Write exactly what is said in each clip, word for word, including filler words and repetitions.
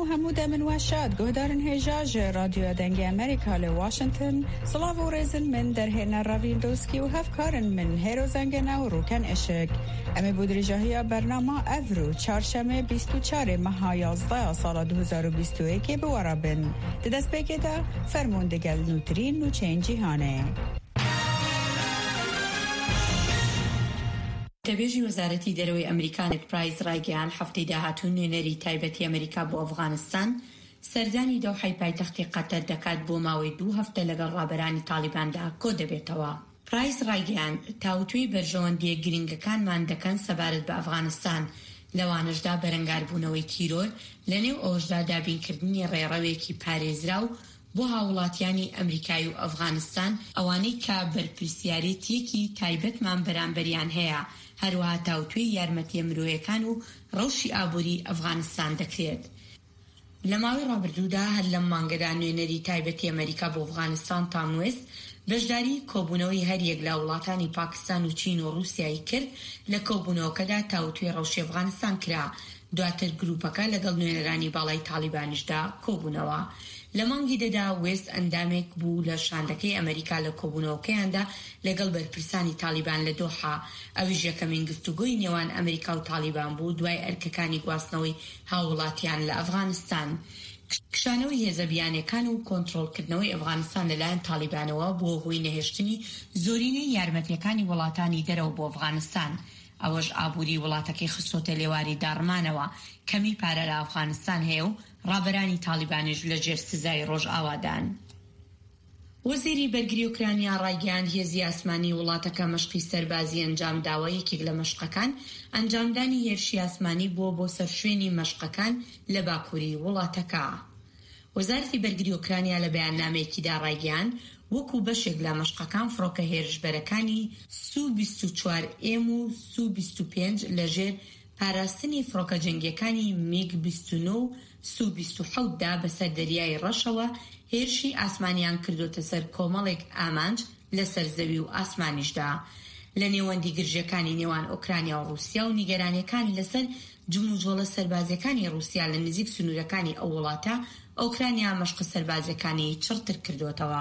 حمود من واشاد گهدارن هجاج رادیو دنگی امریکا لواشنطن صلاف و رزن من در هنا راوین دوسکی و هفکارن من هیرو زنگنا و روکن اشک امی بودرجاهی برنامه افرو چهارشنبه بیست و چهار ماه یازده سال دو هزار و بیست و یک بوارابن دست بگیده فرماندگل نوترین و چنجی هانه. تبێژی وەزارەتی دەرەوەی ئەمریکا نێد پرایس ڕایگەیان هەفتەی داهاتوو نوێنەری تایبەتی ئەمریکا بۆ ئەفغانستان سەردانی دۆحای پایتەختی قەتەر دەکات بۆ ماوەی دوو هەفتە لەگەڵ ڕابەرانی تالیباندا کۆ دەبێتەوە. پرایس ڕایگەیان تاوتوێی بەرژەوەندیە گرنگەکانمان دەکەن سەبارەت بە ئەفغانستان لەوانەشدا بەرەنگاربوونەوەی تیرۆر لەنێو ئەوەشدا دابینکردنی ڕێڕەوێکی پارێزرا و بۆ هاوڵاتیانی ئەمریکای و ئەفغانستان ئەوانەی کە بەرپرسیارەتیەکی تایبەتمان بەرامبەریان هەیە هەروەها تاوتوێی یارمەتیە مرۆیەکان و ڕەوشی ئابووری ئەفغانستان دەکرێت. لە ماوەی ڕابردوودا هەر لەم مانگەدا نوێنەری تایبەتی ئەمریکا بۆ ئەفغانستان تاموێست بەشداری کۆبوونەوەی هەریەک لە وڵاتانی پاکستان و چین و رووسیای کرد لە کۆبوونەوەکەدا تاوتوێی ڕەوشی ئەفغانستان کرا. دواتر گروپەکە لەگەڵ نوێنەرانی باڵای تالیبانیشدا کۆبوونەوە. لە مانگی دەدا وێست ئەندامێک بوو لە شاندەکەی ئەمریکا لە کۆبوونەوەکەیاندا لەگەڵ بەرپرسانی تالیبان لە دۆحا. ئەویش یەکەمین گفتوگۆی نێوان ئەمریکا و تالیبان بوو دوای ئەرکەکانی گواستنەوەی هاوڵاتیان لە ئەفغانستان. کشانەوەی هێزە بیانیەکان و کۆنتڕۆڵکردنەوەی ئەفغانستان لەلایەن تالیبانەوە بۆ هۆی نەهێشتنی زۆرینەی یارمەتیەکانی وڵاتانی دەرەوە بۆ ئەفغانستان. ئەوەش ئابووری وڵاتەکەی خستۆتە لێواری داڕمانەوە کەمی پارە لە ئەفغانستان هەیە و ڕابەرانی تالیبانیش لە جێر سزای ڕۆژ ئاوادان. وەزیری بەرگری ئوکرانیا ڕایگەیاند هێزی ئاسمانی وڵاتەکە مەشقی سەربازی ئەنجام داوە. یەکێک لە مەشقەکان ئەنجامدانی هێرشی ئاسمانی بووە بۆ سەرشوێنی مەشقەکان لە باکووری وڵاتەکە. وەزارەتی بەرگری ئوکرانیا لە بەیاننامەیەکیدا ڕایگەیاند وەکو بەشێک لە مەشقەکان فڕۆکە هێرشبەرەکانی سو بیست و چوار ئێم و سو بیست و پێنج لەژێر پاراستنی فڕۆکە جەنگیەکانی میگ بیست و نۆ و سو بیست و حەوت دا بەسەر دەریای ڕەشەوە هێرشی ئاسمانیان کردوتە سەر کۆمەڵێک ئامانج لەسەر زەوی و ئاسمانیشدا. لە نێوەندی گرژەکانی نێوان ئۆکرانیا و رووسیا و نیگەرانیەکان لەسەر جموجۆڵە سەربازەکانی رووسیا لە نزیک سنوورەکانی ئەو وڵاتە ئۆکرانیا مەشق سەربازەکانی چڕتر کردوتەوە.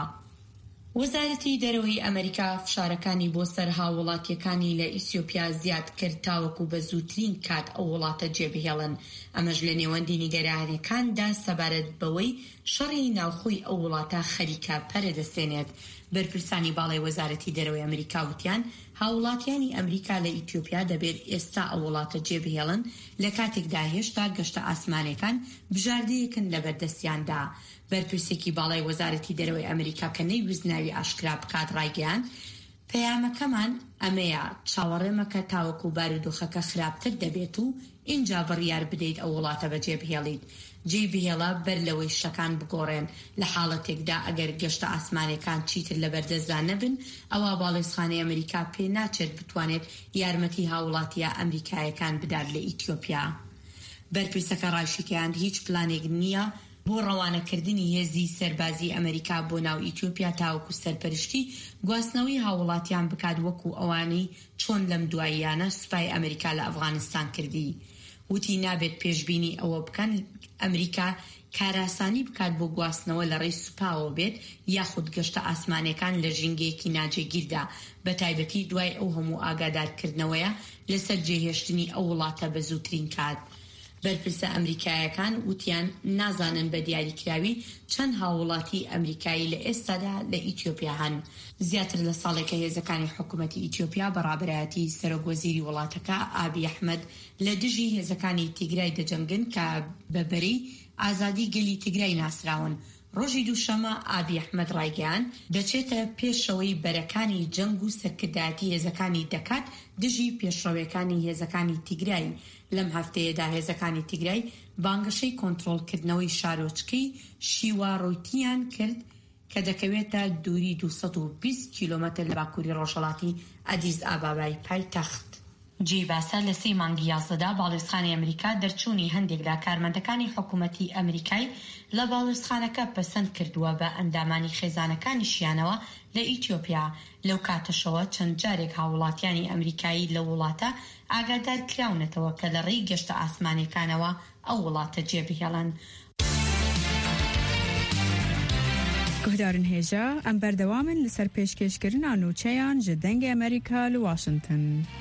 وەزارەتی دەرەوەی ئەمریکا فشارەکانی بۆ سەر هاوڵاتیەکانی لە ئیسیۆپیا زیاد کرد تاوەکو بە زووترین کات ئەو وڵاتە جێبهێڵن. ئەمەش لە نێوەندی نیگەرانیەکاندا سەبارەت بەوەی شەڕی ناوخۆی ئەو وڵاتە خەریکە پەرەدەسێنێت. بەرپرسانی باڵای وەزارەتی دەرەوەی ئەمریکا وتیان هاوڵاتیانی ئەمریکا لە ئیتیۆپیا دەبێت ئێستا ئەو وڵاتە جێبهێڵن لە کاتێکدا هێشتا گەشتە ئاسمانەکان بژاردەیەکن لە بەردەستیاندا. بەرپرسێکی باڵای وەزارەتی دەرەوەی ئەمریکا کە نەیویست ناوی ئاشکرا بکات ڕایگەیاند پەیامەکەمان ئەمەیە چاوەڕێمەکە تاوەکو بارودۆخەکە خراپتر دەبێت و ئینجا بڕیار بدەیت ئەو وڵاتە بە جێبهێڵیت. جێبهێڵە بەر لەوەی شەکان بگۆڕێن لە حاڵەتێکدا ئەگەر گەشتە ئاسمانەکان چیتر لە بەردەستدا نەبن ئەوە باڵێزخانەی ئەمریکا پێ ناچێت بتوانێت یارمەتی هاوڵاتیە ئەمریکایەکان بدات لە ئیتیۆپیا. بەرپرسەکە ڕایشیکەیاند هیچ پلانێک نییە بۆ ڕەوانەکردنی هێزی سەربازی ئەمریکا بۆ ناو ئیتیۆپیا تاوەکو سەرپەرشتی گواستنەوەی هاوڵاتیان بکات وەکو ئەوانەی چۆن لەم دواییانە سوپای ئەمریکا لە ئەفغانستان کردی. وتی نابێت پێشبینی ئەوە بکەن ئەمریکا کاراسانی بکات بۆ گواستنەوە لە ڕێی سوپاوە بێت یاخود گەشتە ئاسمانەکان لە ژینگەیەکی ناجێگیردا بە تایبەتی دوای ئەو هەموو ئاگادارکردنەوەیە لەسەر جێهێشتنی ئەو وڵاتە بە زووترین کات. بەرپرسە ئەمریکایەکان وتیان نازانن بە دیاریکراوی چەند هاوڵاتی ئەمریکایی لە ئێستادا لە ئیتیۆپیا هەن. زیاتر لە ساڵێکە هێزەکانی حکوومەتی ئیتیۆپیا بەڕابەرایەتی سەرۆکوەزیری وڵاتەکە ئابی ئەحمەد لە دژی هێزەکانی تیگرای دەجەنگن کە بەبەرەی ئازادی گەلی تیگرای ناسراون. ڕۆژی دووشەمە ئابی ئەحمەد ڕایگەیاند دەچێتە پێشەوەی بەرەکانی جەنگ و سەرکردایەتی هێزەکانی دەکات دژی پێشڕەوەکانی هێزەکانی تیگرای. لەم هەفتەیەدا هێزەکانی تیگرای بانگەشەی کۆنتڕۆڵکردنەوەی شارۆچکەی شیواڕۆیتیان کرد کە دەکەوێتە دووری دووسەد و بیست کیلۆمەتر لە باکووری ڕۆژهەڵاتی ئەدیس ئابابای پایتەخت. جی باسە لە سێ مانگی یازدەدا باڵێرزخانەی ئەمریکا دەرچوونی هەندێک لە کارمەندەکانی حکوومەتی ئەمریکای لە باڵێرزخانەکە پەسەند کردووە بە ئەندامانی خێزانەکانی شیانەوە لە ئیتیۆپیا. لەو کاتەشەوە چەند جارێک هاوڵاتیانی ئەمریکایی لە وڵاتە ئاگادار کراونەتەوە کە لە ڕێی گەشتە ئاسمانیەکانەوە ئەو وڵاتە جێبهێڵن. گهدارن هێژا ئەم بەردەوامن لەسەر پێشکەشکردنا نوچەیان ji dengê ئەمریکا li Washington.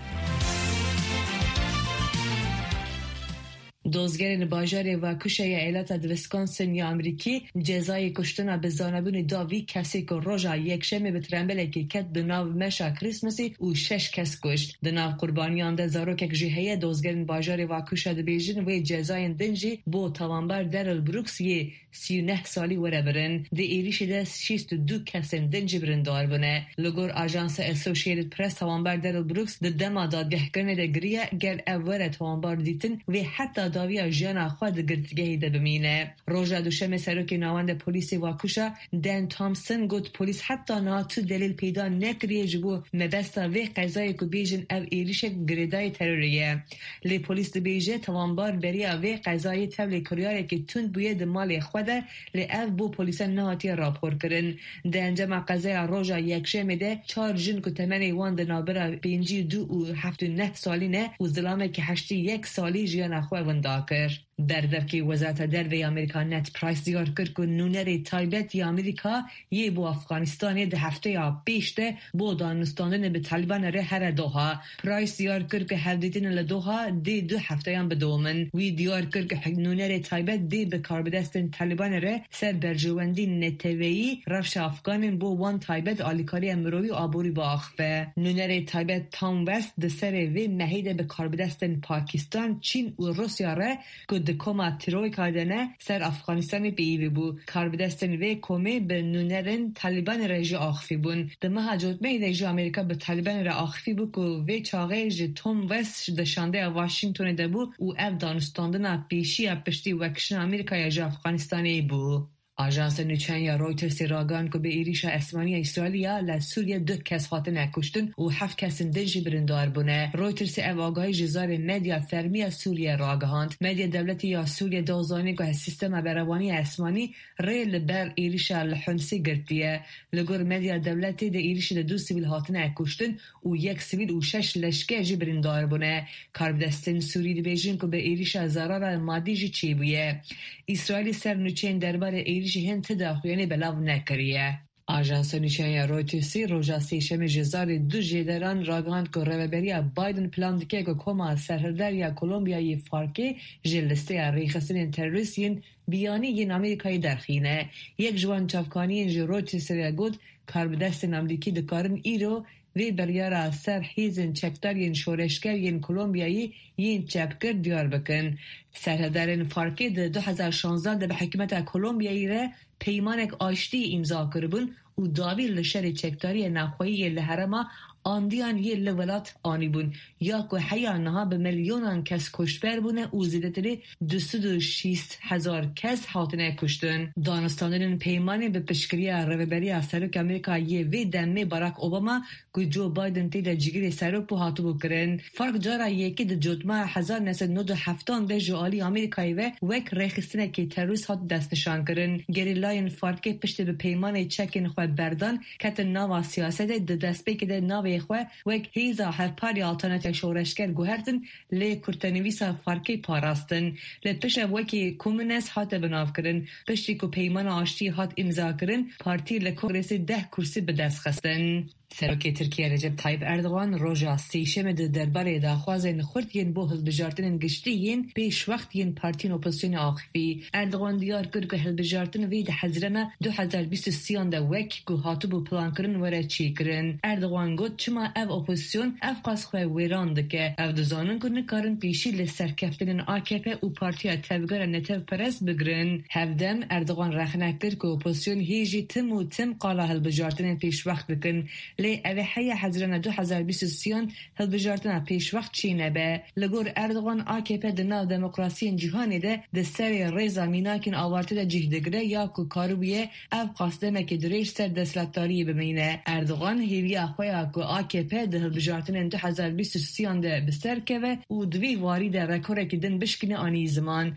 دۆزگەرên bajarê Vakuşa ya Elata di Wisconsin ya Amerîkî cezayê kuştina bi zanebûnê da vî kesê ku roja yekşemê bi trembelekê ket di nav meşa Krîsmasê û şeş kes kuşt. Di nav qurbaniyan de zarokek jî heye. Dozgerên bajarê Vakuşa dibêjin wê cezayên din jî bo tawanber Daryl Brooks yê sî û neh salî were birin. Di êrişê de şîst û du kesên din jî birîndar bûne. Li gor ajansa Associated Press tawanber Daryl Brooks di dema dadgehkirinê de giriye gel ev were tawanbar dîtin wê heta daviya jiyana xwe di girtîgehê de bimîne. Roja duşemê serokê navenda polîsê Vakuşa Dan Thompson got polîs heta niha tu delîl peyda nekiriye ji bo mebesta vê qezayê ku bêjin ev êrişek girêdayê terorê ye. Lê polîs dibêje tawanbar beriya vê qezayê tevlê kiryarekê tund bûye di malê xwe de lê ev bo polîsan nehatiye rapor kirin. Di encama qezaya roja yekşemê de çar jin ku temenê wan di navbera pêncî du û heft û neh salî ne û zilamekî heştî yek salî jiyana xwe winda kir. Berdevkê Wezareta Derveyê Amerîka Ned Price diyar kir ku nûnerê taybet ya Amerîka yê bo Afganistanê di hefteya pêş de bo danûstandanê bi Taliban re here Doha. Price diyar kir ku hevdîtinê li Doha dê du hefteyan bidomin. Wî diyar kir ku nûnerê taybet dê bi karbidestên Taliban re ser berjewendî neteweyî rewşa Afganên bo wan taybet alîkariya mirovî û aborî biaxive. Nûnerê taybet Tom West di serê vê mehê de bi karbidestên Pakistan, Çîn û Rusya re ku di koma Troika de ne ser Afganistanê peyivî bû. Karbidestên vê komê bi nûnerên Taliban re jî axivî bûn. Di meha cotmeyê de jî Amerîka bi Taliban re axivî bû ku vê çaxê ji Tom West di şandeya Washingtonê de bû û ev danûstandina pêşiya piştî wekişina Amerîkaya ji Afganistanê bû. Ajansa nûçeyên ya Reutersê ragan ku bi êrişa esmaniya İsraîlya li Sûriye du kes hatine kuştin û heft kesên din jî birîndar bûne. Reutersê ev agahî ji zarê medya fermiya Sûriye ragihand. Medya devletî ya Sûriye dozanî ku sistema berevaniya esmanî rê li ber êrişa li Humsê girtiye. Li gor medya devletê de êrişê de du sivîl hatine kuştin û yek sivîl û şeş leşker jî birîndar bûne. Karbidestên Sûrî dibêjin ku bi êrişa zarara madî jî çêbûye. İsraîlê ser nûçeyên derbarê ji hin tida xuyânê belav nekiriye. Ajansa nûçeyên ya Reutersê roja sêşemê ji zarê du jêderan ragihand ku reveberiya Biden plan dike ku koma serhirderiya Kolombiyayê Farkê ji listeya rêxistinên terorîst yên biyanî yên Amerîkayê derxîne. Yek ji wan çavkaniyên ji Reutersê re got karbidestên Amerîkî dikarin îro vê biryara ser hêzên çekdariyên şoreşger yên Kolombiyayê yên çepkir diyar bikin. Serhilderên Farkê di du hezar şanzde de bi hikûmeta Kolombiyayê re peymanek aştî imza kiribûn û davî li şerê çekdariyê navxweyî li herema andiyan yê li welat anîbûn ya ku heya niha bi milyonan kes kuştber bûne û zêdetirê du sed û şîst hezar kes hatine kuştin. Danûstandanên peymanê bi piştgiriya reveberiya Serokê Amerîkayê vê demê Barack Obama ku Joe Biden tê de cigirê serok bû hatibû kirin. Fark cara yekê di cotmeya hezar nesed nod û heftan de ji alî Amerîkayê ve wek rêxistinekê terorîst hat destnîşan kirin. Gerîlayên Farkê piştî bi peymanê çekên xwe berdan ketin nava siyasetê di destpêkê de navê xwe wek hêza hevpariya alternatîya şoreşger guhertin lê kurtenivîsa Farkê parastin. Li pişt ev wekî komünist hate binavkirin. Piştî ku peymana aştî hat imza kirin, partî li Kongresê deh kursî bi dest xistin. Serokê Tirkiye Recep Tayyip Erdogan roja sêşemê di derbarê daxwazên xurt yên bo hilbijartinên giştî yên pêşwext yên partiyên opozisyonê axivî. Erdogan diyar kir ku hilbijartin vê di hezrema du hezar bîst û sêyan de wek ku hatibû plankirin were çêkirin. Erdogan got çima ev opozisyon ev qas xwe wêran dike. Ev dizanin ku nikarin pêşî li serkeftinên A K P û partiya tevgera netevperest bigirin. Hevdem Erdogan rexne kir ku opozisyon hêjî tim û tim qala hilbijartinên pêşwext bikin. لی اوه حیا حزران دو هزار و بیست و سه هلبجارتنا پیش وقت چینه به لگور اردوغان آکپ دناو دموکراسی جهانی ده ده سری ریزا میناکین آوارته ده جهدگره یا که کاروبیه او قاسده مکی دریش سر دستلاتاری بمینه. اردوغان هیویا خویا که آکپ ده هلبجارتنا دو هزار و بیست و سه ده بسر که و دوی واری ده رکوره که دن بشکنه آنی زمان.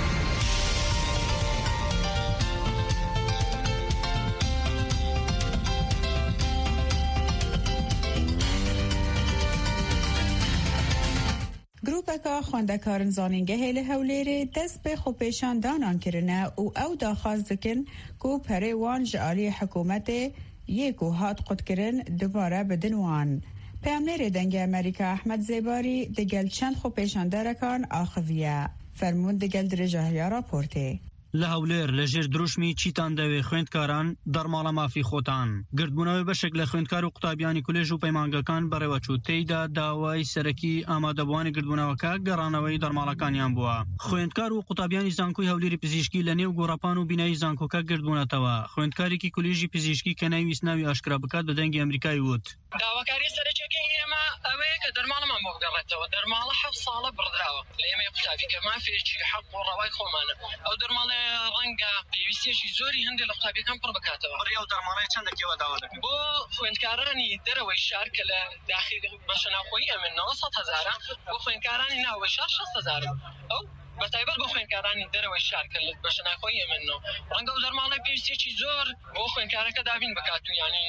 گروپکا خواندکارن زانینگه هیل هولیری دست به خوپیشان دانان کرنه و او داخواست دکن که پره وان جعالی حکومت یکو هات قد کرن دوباره بدن وان. پیامنیر دنگ امریکا احمد زیباری دگل چند خوپیشان درکان آخویه. فرمون دگل درجه راپورته. لهولیر لجر دروشمی چیتان دوی خویندکاران در مالا مافی خوتان گردبوناوی بشک لخویندکار و قطابیانی کلیج و پیمانگاکان برای وچو تیدا داوای سرکی آماده بوانی گردبوناوکا گرانوی در مالکانیان بوا. خویندکار و قطابیانی زانکوی هولیری پزیشکی لنیو گوراپان و بینایی زانکوکا گردبوناتوا. خویندکاری که کلیجی پزیشکی کنای ویسناوی آشکرا بکات به دنگ امریکایی بود. داواکاری سرچکی ایما اوه که در مالا من مقدرته و در مالا حف ساله بردراوه لیما قطابی که ما فیچی حق و روای خومانه او در مالا رنگا پیوستیشی زوری هندی لقطابی کم پر بکاته و ریاو در مالا چند کی و داوا دکن بو خویندکارانی دروی شهر کله داخل بشناخویی من نصت هزاره بو خویندکارانی ناوی شهر شصت هزاره او بتایبل بو خویندکارانی دروی شهر کله بشناخویی منو رنگا در مالا پیوستیشی زور بو خویندکارا که دابین بکاتو یعنی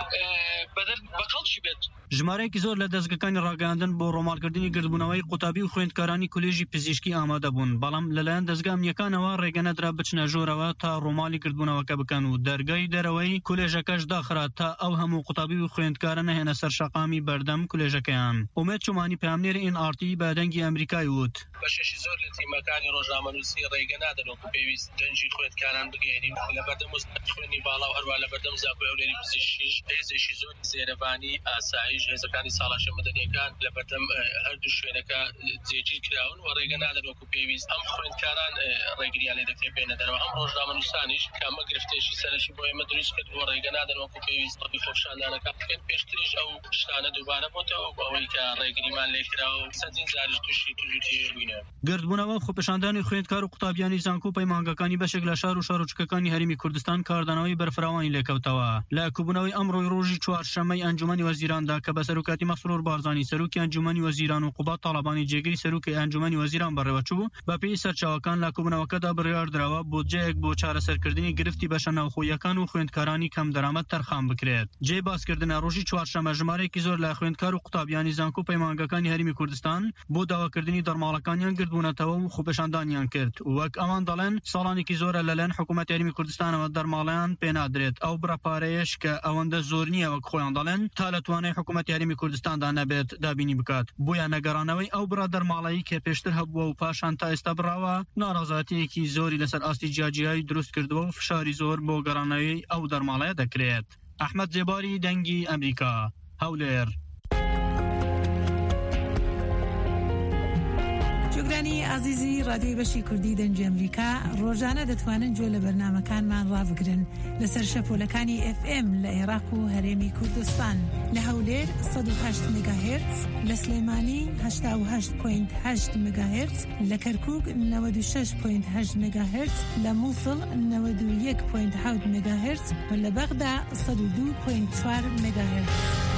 بدل بقلشی بید جماره کی زور لدزگکانی راگاندن با رومالکردنی گردبوناوی قطابی و خویندکارانی کلیجی پزیشکی آماده بون بلام للاین دزگا امنیکانوا ریگنه درا بچنه جوروا تا رومالی گردبوناوکا بکنو درگای دروی کلیجکش داخرا تا او همو قطابی و خویندکارانه هنه سرشقامی بردم کلیجکیان امید چومانی پیامنیر این آرتی بعدنگی امریکایی بود بشش زور لتی مکانی روزنامه‌نویسی ریگنه دنو که پیوست دنجی خویندکاران بگیریم لبردم مستخونی بالا و هر والا لبردم زاکوی اولی پزیشکیش ایزشی زور زیروانی آسایش هزکانی سالاش مدنی کان لبردم هر دو شوینکا زیجی کراون و ریگنه دنو که پیوست هم خویندکاران ریگریالی دکتر بین در و هم روزنامه‌نویسانیش که ما گرفتهشی سرشی باید مدرس کرد و ریگنه دنو که پیوست طبی خوشاندانه که پیشتریش او شتانه دوباره بوده و اولی که ریگری من لیکرا و سنتین زارش توشی توجیه بینه. گردبوناوا خوپشاندانی خویندکار و قطابیانی زانکو پیمانگاکانی بشکل شهر و شاروچککانی هریمی کردستان کاردانوی برفراوانی لیکوتاوا. لکوبوناوی امروی روزی چهارشنبه انجمن وزیران دا که بسروکاتی مسرور بارزانی سروکی انجمن وزیران و قبات طالبانی جگری سروکی انجمن وزیران بروچو با پی سرچاوکان لکوبوناوکا دا بریار دروا بودجه یک بو چاره سرکردنی گرفتی بشن خویاکان و خویندکارانی کم درآمد ترخام بکرد. جی باز کردن روزی چهارشنبه جماره کی زور لخویندکار و قطابیانی زانکو پیمانگاکانی هریمی کردستان بو داوا کردنی در مالکانیان گردبوناتوا و خوپشاندانیان کرد. وک امان دالن سالانی کی زور للن حکومت هریمی کردستان و در مالان پینادرت او برا پارهش که اونده زورنیه وک خویان دالن تالتوانه حکومت هریمی کردستان دا نبید دابینی بکات. بویا نگرانوی او برا در مالایی که پیشتر هبو و پاشان تا استبراوا ناراضاتی کی زوری لسر استیجاجیای درست کرد و فشاری زور بو گرانوی او در مالای دکرید. احمد زیباری دنگی امریکا هولیر. شكراني عزيزي راديو بشي كردي دنج أمريكا روجانا دتوانن جول برنامج كان من رافقرن لسر شبولكاني اف ام لعراق وهرمي كردستان لهولير صدو هشت ميجا هرتز لسليماني هشتا و هشت بوينت هشت ميجا هرتز لكركوك نود و شش بوينت هشت ميجا هرتز لموصل نود و یک بوينت هفت ميجا هرتز ولبغداد صدو دو بوينت چهار ميجا هرتز.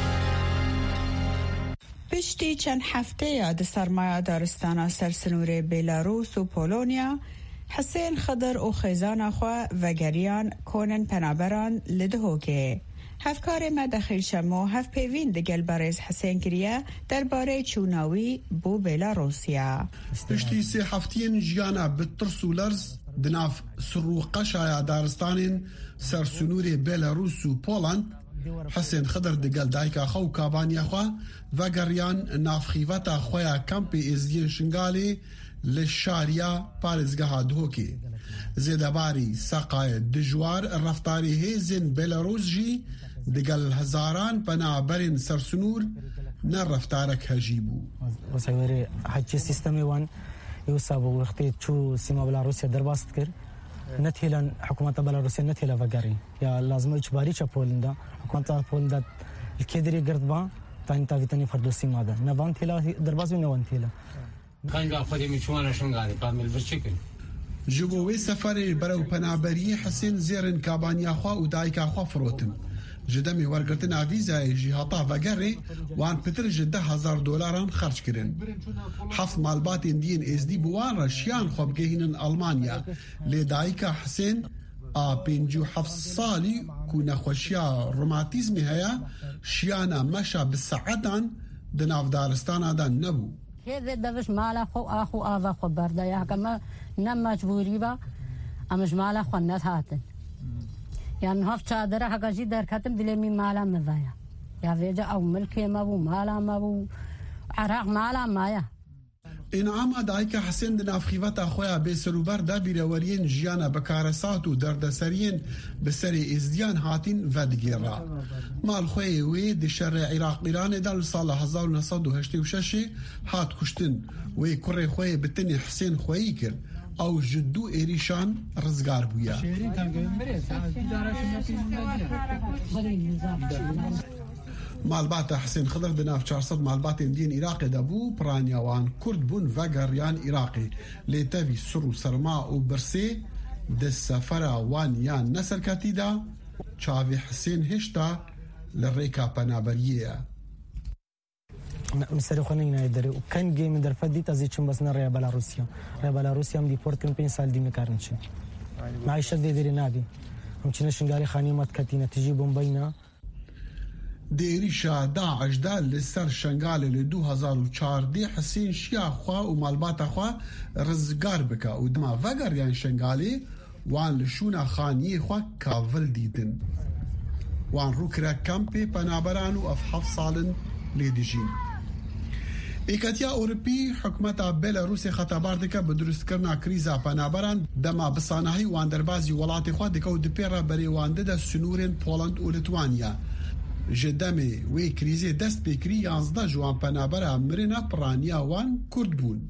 پشتی چند هفته یاد سرمایه دارستان سرسنور بیلاروس و پولونیا حسین خضر و خیزان خوا و گریان کنن پنابران لدهوگه. هفکار ما داخل شمو هف پیوین دگل بارز حسین گریه در باره چوناوی بو بیلاروسیا. پشتی سی هفتین جیانا بطرس و لرز دناف سروقه شایع دارستان سرسنور بیلاروس و پولند حسین خضر دگل دایکا خو کابانیا خوا و گریان نافخیوتا خویا کمپ ازین شنگالی لشاریا پارزگاه دهوکی زیدباری ساقای دجوار رفتاری هیزن بیلاروس جی دگل هزاران بنابرین سرسنور نر رفتارک هجیبو وسایری حجی سیستمی وان یوسابو وقتی چو سیما بلاروسیا درباست کر نتیلن حکومت بلاروسیا نتیلا وگری یا لازم اجباری چه پولندا حکومت پولندا الكدري قردبان تاني تافي تاني فردوسي ماذا نبان تلا درباز ونوان تلا كان قافدي مشوانا شنغالي كامل بالشكل جبوي سفر برو پنابری حسین زیرن کابانیا خوا و دایکا خوا فروتن جدمی ورگرتنا ویزای جهاتا وگره وان پتر جده هزار دلاران خرج کرن حف مالبات اندین ازدی بوان رشیان خواب گهینن المانیا لی دایکا حسین آ پینجو حف سالی کو نخوشیا روماتیزمی هیا شیانا مشا بساعتان دناف دارستانا دان نبو كذا دفش مالا خو اخو افا خو بردا يا كما نم مجبوري با امش مالا خو الناس هاتن يعني هف چادر حقا جي در ختم دلمي مالا مذايا يا ويجا او ملكي ما بو مالا ما بو عراق مالا مايا انعام دایکا حسین دناف خیوتا خویا به سروبر دا بیرورین جیانا بکارسات و دردسرین بسری ازدیان هاتین ودگیرا مال خوی وی د شرع عراق ایران دل سال هزار و نهصد و هشتاد و شش هات کشتن وی کره خوی بتنی حسین خوی کر او جدو ایریشان رزگار بویا مالبات حسين خضر دناف چهارصد مالبات دين عراقي دابو برانيوان كرد بون وغريان عراقي لتابي سرو سرما و برسي دسفرا وان يان نسر كاتيدا چاوي حسين هشتا للريكا بنابريه مسري خونينا يدري وكان جيم در فدي تزي چم بس نريا بلاروسيا ريا بلاروسيا ام ديبورت كم بين سال دي مكارنشي معيشه دي دري نادي هم چنه شنگاري خاني مت كاتينا تجي بومبينا دیریشا داعش دا لسر شنگال ل دو هزار و چهارده حسین شیا خوا و مالبات خوا رزگار بکا و دما وگر یان شنگالی وان لشونا خانی خوا کاول دیدن وان رو کرا کمپی پنابران و اف حف سالن لیدیجین ایکاتیا اوروپی حکومتا بلاروسی خطابار دکا بدرست کرنا کریزا پنابران دما بسانهی وان دربازی ولات خوا دکا و دپیرا بری وانده دا سنورین پولند و لتوانیا جدامي وی کریزی دست بکری یازده جوان پنابرا مرنا پرانیا وان کرد بون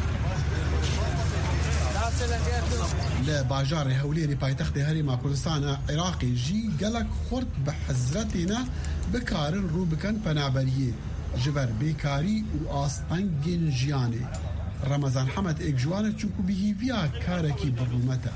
لباجار هوليري پایتخت هرما کردستان عراقی جی گلک خورد بحزرتنا بکارن رو بکن پنابریه جبر بیکاری و آستنگین جیانه رمضان حمد ایک جوانه چونکو بیهی ویا کارکی برومتا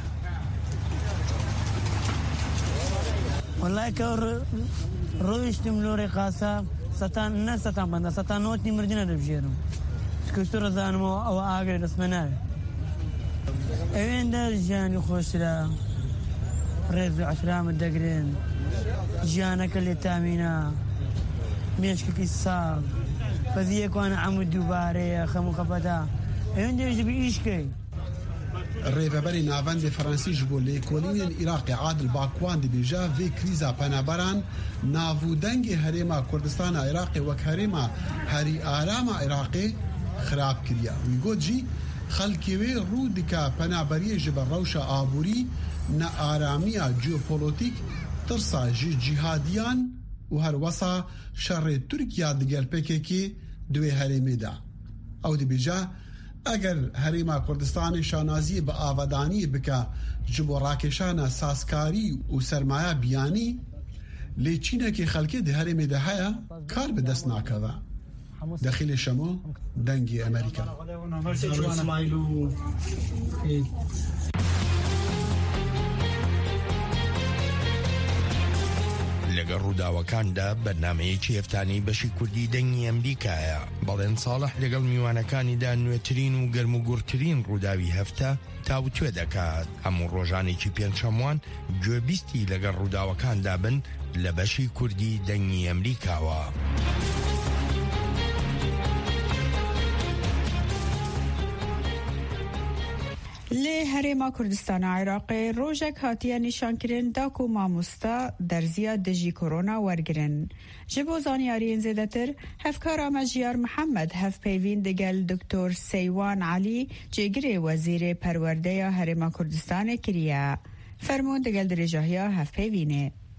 والله كور رويش تملوري خاصة ستان نه ستان بنده ستان نوت نمرجنا ربجيرم سكتور زانمو او آگر رسمناه اوين در جاني خوش را ريز عشرام الدقرين جانك اللي تامينا ميشكك الصاب فذيك وانا عمود دوباري خمو خفتا اوين در جبي ايشكي الريفابري نافان دي فرنسي جبو ليكولين العراقي عادل باكوان دي بيجا في كريزا بنابران نافو دنگي هريما كردستان عراقي وك هريما هري آراما عراقي خراب كريا ويقول جي خلقيوي رو دكا بنابري جبر روشا آبوري نا آراميا جيوبوليتيك ترسا جي جهاديان وهر وصا شر تركيا دقال بيكيكي دوي هريمي دا او دي بيجا اگر هریما کردستان شانازی با آودانی بکا جبو راکشان ساسکاری و سرمایه بیانی لیچینه که خلقی ده هرمی ده هیا کار به دست ناکوه داخل شمو دنگی امریکا لەگەڵ ڕووداوەکاندا بەرنامەیەکی هەفتانەی بەشی کوردی دەنگی ئەمریکایە بەڵێن ساڵح لەگەڵ میوانەکانیدا نوێترین و گەرم و گورترین ڕووداوی هەفتە تاوتوێ دەکات هەموو ڕۆژانێکی پێنجشەموان گوێبیستی لەگەڵ ڕووداوەکاندا بن لە بەشی کوردی دەنگی ئەمریکاوە. لی هرما کردستان عراقی روزک هاتیه نشان کرن داکو ماموستا درزیا دجی کرونا ورگرن. جبو زانیارین زیدتر هفکار آمجیار محمد هف پیوین دگل دکتر سیوان علی جگری وزیر پرورده هرما کردستان کریا. فرمون دگل درجاهیا هف پیوینه.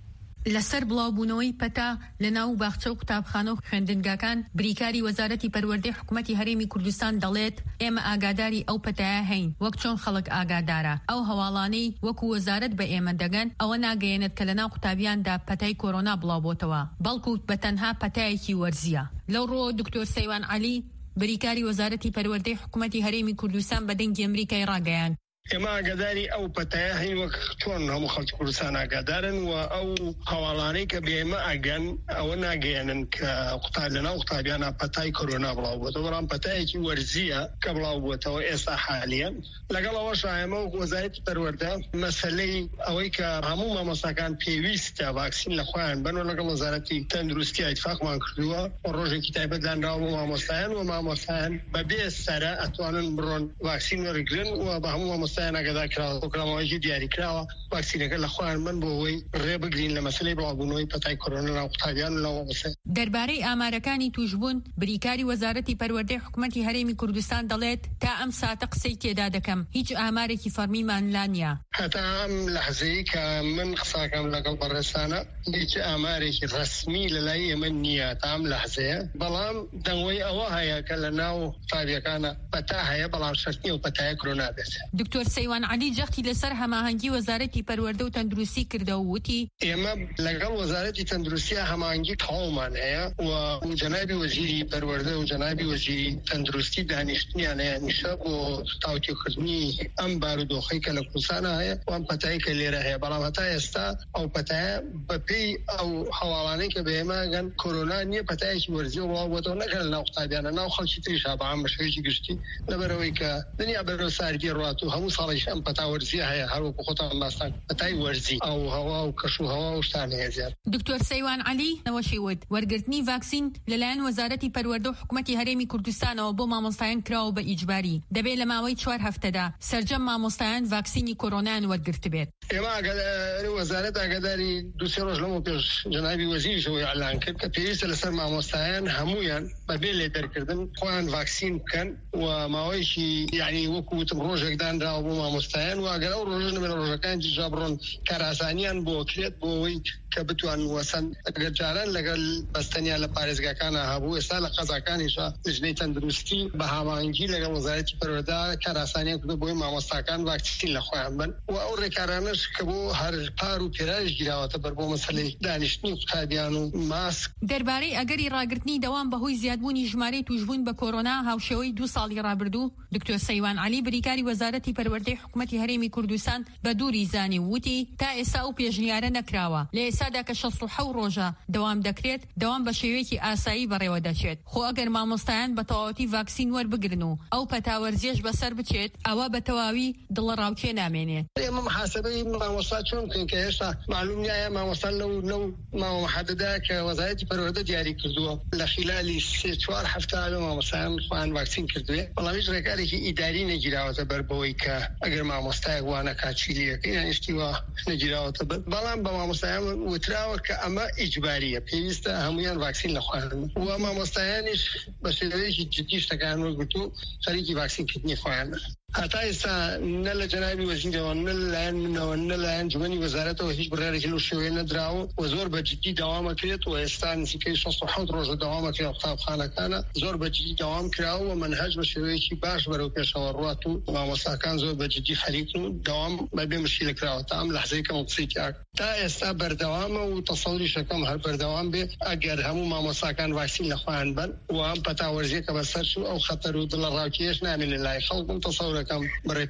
لەسەر بڵاوبوونەوەی پەتا لەناو باخچە و قوتابخانە و خوێندنگاکان بریکاری وەزارەتی پەروەردەی حکوومەتی هەرێمی کوردستان دەڵێت ئێمە ئاگاداری ئەو پەتایە هەین وەک چۆن خەڵک ئاگادارە ئەو هەواڵانەی وەکو وەزارەت بە ئێمە دەگەن ئەوە ناگەیەنێت کە لەناو قوتابیاندا پەتای کۆرۆنا بڵاوبۆتەوە بەڵکو بەتەنها پەتایەکی وەرزیە. لەو ڕۆ دکتۆر سەیوان عەلی بریکاری وەزارەتی پەروەردەی حکوومەتی هەرێمی کوردستان بە دەنگی ئەمریکای ڕاگەیان ئێمە ئاگاداری ئەو پەتایە هەین وەک چۆن هەموو خەڵکی کوردستان ئاگادارن و ئەو هەواڵانەی کە بێمە ئەگەن ئەوە ناگەیەنن کە قوتاب لەناو قوتابیانە پەتای کۆرۆنا بڵاو بووەتەوە بەڵام پەتایەکی وەرزیە کە بڵاو بووەتەوە ئێستا حالیان. لەگەڵ ئەوەش ئێمە وەک وەزارەتی پەروەردە مەسەلەی ئەوەی کە هەموو مامۆستاکان پێویستە ڤاکسین لە خۆیان بن و لەگەڵ وەزارەتی تەندروستی ئیتفاقمان کردووە و ڕۆژێکی تایبەت دانراوە بۆ مامۆستایان و مامۆستایان بەبێ سەرە ئەتوانن بڕۆن ڤاکسین وەرگرن و بە هەموو مامۆستایان ئاگادار کراوە پرۆگرامەوەیەکی دیاری کراوە ڤاکسینەکە لە خۆیان بن بۆ ئەوەی ڕێبگرین لە مەسەلەی بڵاوبوونەوەی پەتای کۆرۆنا لەناو قوتابیان و لەو مامۆستایان. دەربارەی ئامارەکانی توشبوون بریکاری وەزارەتی پەروەردەی حکوومەتی هەرێمی کوردستان دەڵێت تا ئەم ساتە قسەی تێدا دەکەم هیچ ئامارێکی فەرمیمان لا نییە. هەتا ئەم لەحزەیە کە من قساکەم لەگەڵ بەڕێستانە هیچ ئامارێکی ڕەسمی لەلای ئێمە نییە تا ئەم لەحزەیە بەڵام دەنگۆی ئەوە هەیە کە لەناو قوتابیەکانە پەتا هەیە بەڵام شەرت نییە و پەتایە کۆرۆنا بێت. دکتۆر سەیوان عەلی جەختی لەسەر هەماهەنگی وەزارەتی پەروەردە و تەندروستی کردە و وتی ئێمە لەگەڵ وەزارەتی تەندروستی هەماهەنگی تەواومان هەیە و جەنابی وەزیری پەروەردە و جەنابی وەزیری تەندروستی دانیشتنیان هەیە نیشە بۆ تاوتێکردنی ئەم بارودۆخەی کە لە کوردستانە هەیە و ئەم پەتایی کە لێرە هەیە بەڵام هەتا ئێستا ئەو پەتایە بەپێی ئەو هەواڵانەی کە بە ئێمە گەن کۆرۆنا نییە پەتایەکی وەرزی و بڵاوبووەتەوە نەکەن لەناو قوتابیانە ناو خەڵکی تریشا بەعام بە شێوەیەکی گشتی لەبەرەوەی کە دنیا بەرەو ساردی ڕات و هەموو ساڵیش ئەم پەتا وەرزی هەیە هەروەکو خۆتان باستان پەتای وەرزی ئەو هەوا و کەش و هەوا و شتان هەیە زیاد. دکتۆر سەیوان عەلی نەوەشی وت وەرگرتنی ڤاکسین لەلایەن وەزارەتی پەروەردە و حکوومەتی هەرێمی کوردستانەوە بۆ مامۆستایان کراوە بە ئیجباری دەبێت لە ماوەی چوار هەفتەدا سەرجەم مامۆستایان ڤاکسینی کۆرۆنایان وەرگرت بێت. ئێمە وەزارەت ئاگاداری دوو سێ ڕۆژ لەمەوە پێش جەنابی وەزیریشەوەی ئەعلان کرد کە پێویستە لەسەر مامۆستایان هەمویان بەبێ لێدەرکردن خۆیان ڤاکسین بکەن و ماوەیەکی یعنی وەکو وتم ڕۆژێک دانراوە بۆ مامۆستایان و ئەگەر ئەو ڕۆژە نەبێت ڕۆژەکان جیژا بڕۆن کاراسانیان بۆ کرێت بۆ ئەوەی کە بتوان وەسەن ئەگەر جاران لەگەڵ بەستەنیان لە پارێزگاکانە هەبوو ئێستا لە قەزاکانیشە لژنەی تەندروستی بە هاوانگی لەگەڵ وەزارەتی پەروەردە کاراسانیان کردو بۆی مامۆستاکان ڤاکسین لە خۆیان بن و ئەو ڕێکارانەش کە بۆ هەر پار و پێرایش گیراوەتە بەر بۆ مەسەلەی دانیشتنی قوتابیان و ماسک. دەربارەی ئەگەری ڕاگررتنی دەوام بەهۆی زیادبوونی ژمارەی توشبوون بە کۆرۆنا هاوشێوەی دو ساڵی ڕابردوو دکتۆر سەیوان عەلی بریکاری وەزارەتی پەروەردەی حکوومەتی هەرێمی کوردستان بە دووری زانی وتی تا ئێستا ئەو پێشنیارە نەکراوە لە ئێستادا کە شەست و حەوت ڕۆژە دەوام دەکرێت دەوام بە شێوەیەکی ئاسایی بەڕێوە دەچێت خۆ ئەگەر مامۆستایان بە تەواوەتی ڤاکسین وەربگرن و ئەو پەتاوەرزیەش بەسەر بچێت ئەوە بە تەواوی دڵڕاوچێ نامێنێت. ئێمە محاسبەی مامۆستا چۆن بکەین کە هێشتا معلوم نییە مامۆستا لەو نەو ماوە محەدەدا کە وەزارەتی پەروەردە دیاری کردووە لە خلالی سێ چوار هەفتە لە مامۆستایان خۆیان ڤاکسین کردوێ بەڵام هیچ ڕێکارێکی ئیداری نەگیراوەتە بەر بەوەی کە ئەگەر مامۆستایەک وانە کاچیلیەکە یان شتی وا نەگیراوەتە بەر بەڵام بە مامۆستایان وتراوە کە ئەمە ئیجباریە پێویستە هەمویان ڤاکسین لە خۆیان و مامۆستایانیش بە شێوەیەکی جدی شتەکان وەرگرت و خەریکی ڤاکسینکردنی خۆیان هەتا ئێستا نە لە جەنابی وەزیرەوە نە لەلایەن منەوە نە لەلایەن جومەنی وەزارەتەوە هیچ بڕیارێکی لەو شێوەیە نەدراوە و زۆر بە جدی دەوامەکرێت و ئێستا نزیکەی شەست و حەوت ڕۆژە دەوامەکرێت قوتابخانەکانە زۆر بە جدی دەوام کراوە و مەنهەج بە شێوەیەکی باش بەرەو پێشەوە ڕوات و مامۆستاکان زۆر بە جدی خەریکن و دەوام بەبێ مشکلە کراوە تا ئەم لەحزەی کە قسەی کرد تا ئێستا بەردەوامە و تەسەوری شەکەم هەر بەردەوام بێ ئەگەر هەموو مامۆستاکان ڤاکسین لە خۆیان بن و ئەم پەتاوەرزیە کە بەسەر چوو ئەو خەتەر و دڵڕاوکێش نامێنێت لای خەڵک و تەسەورەکەم بڕێک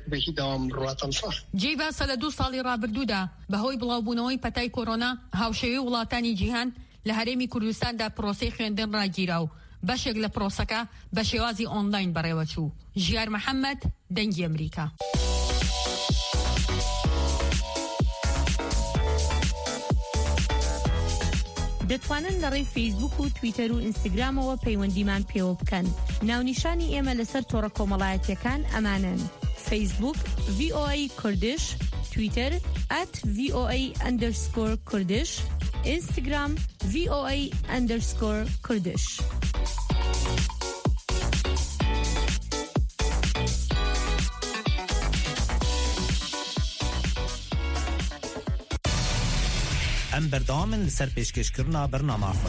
جێی باسە لە دوو ساڵی ڕابردوودا بەهۆی بڵاوبوونەوەی پەتای کۆرۆنا هاوشێوەی وڵاتانی جیهان لە هەرێمی کوردستاندا پرۆسەی خوێندن ڕاگیرا و بەشێک لە پرۆسەکە بە شێوازی ئۆنلاین بەڕێوە چوو. ژیار محەممەد دەنگی ئەمریکا. دەتوانن لە ڕێی فەیسبوک و تویتەر و ئینستاگرامەوە پەیوەندیمان پێوە بکەن. ناونیشانی ئێمە لەسەر تۆڕە کۆمەڵایەتیەکان ئەمانن: فەیسبوک ڤی ئۆ ئەی کوردش، تویتر ئەت ڤی ئۆ ئەی ئەندەرسکۆر کوردش، ئینستاگرام ڤی ئۆ ئەی ئەندەرسکۆر کوردش. ام بردامن لسر پیشکشکرنا برنامه خو.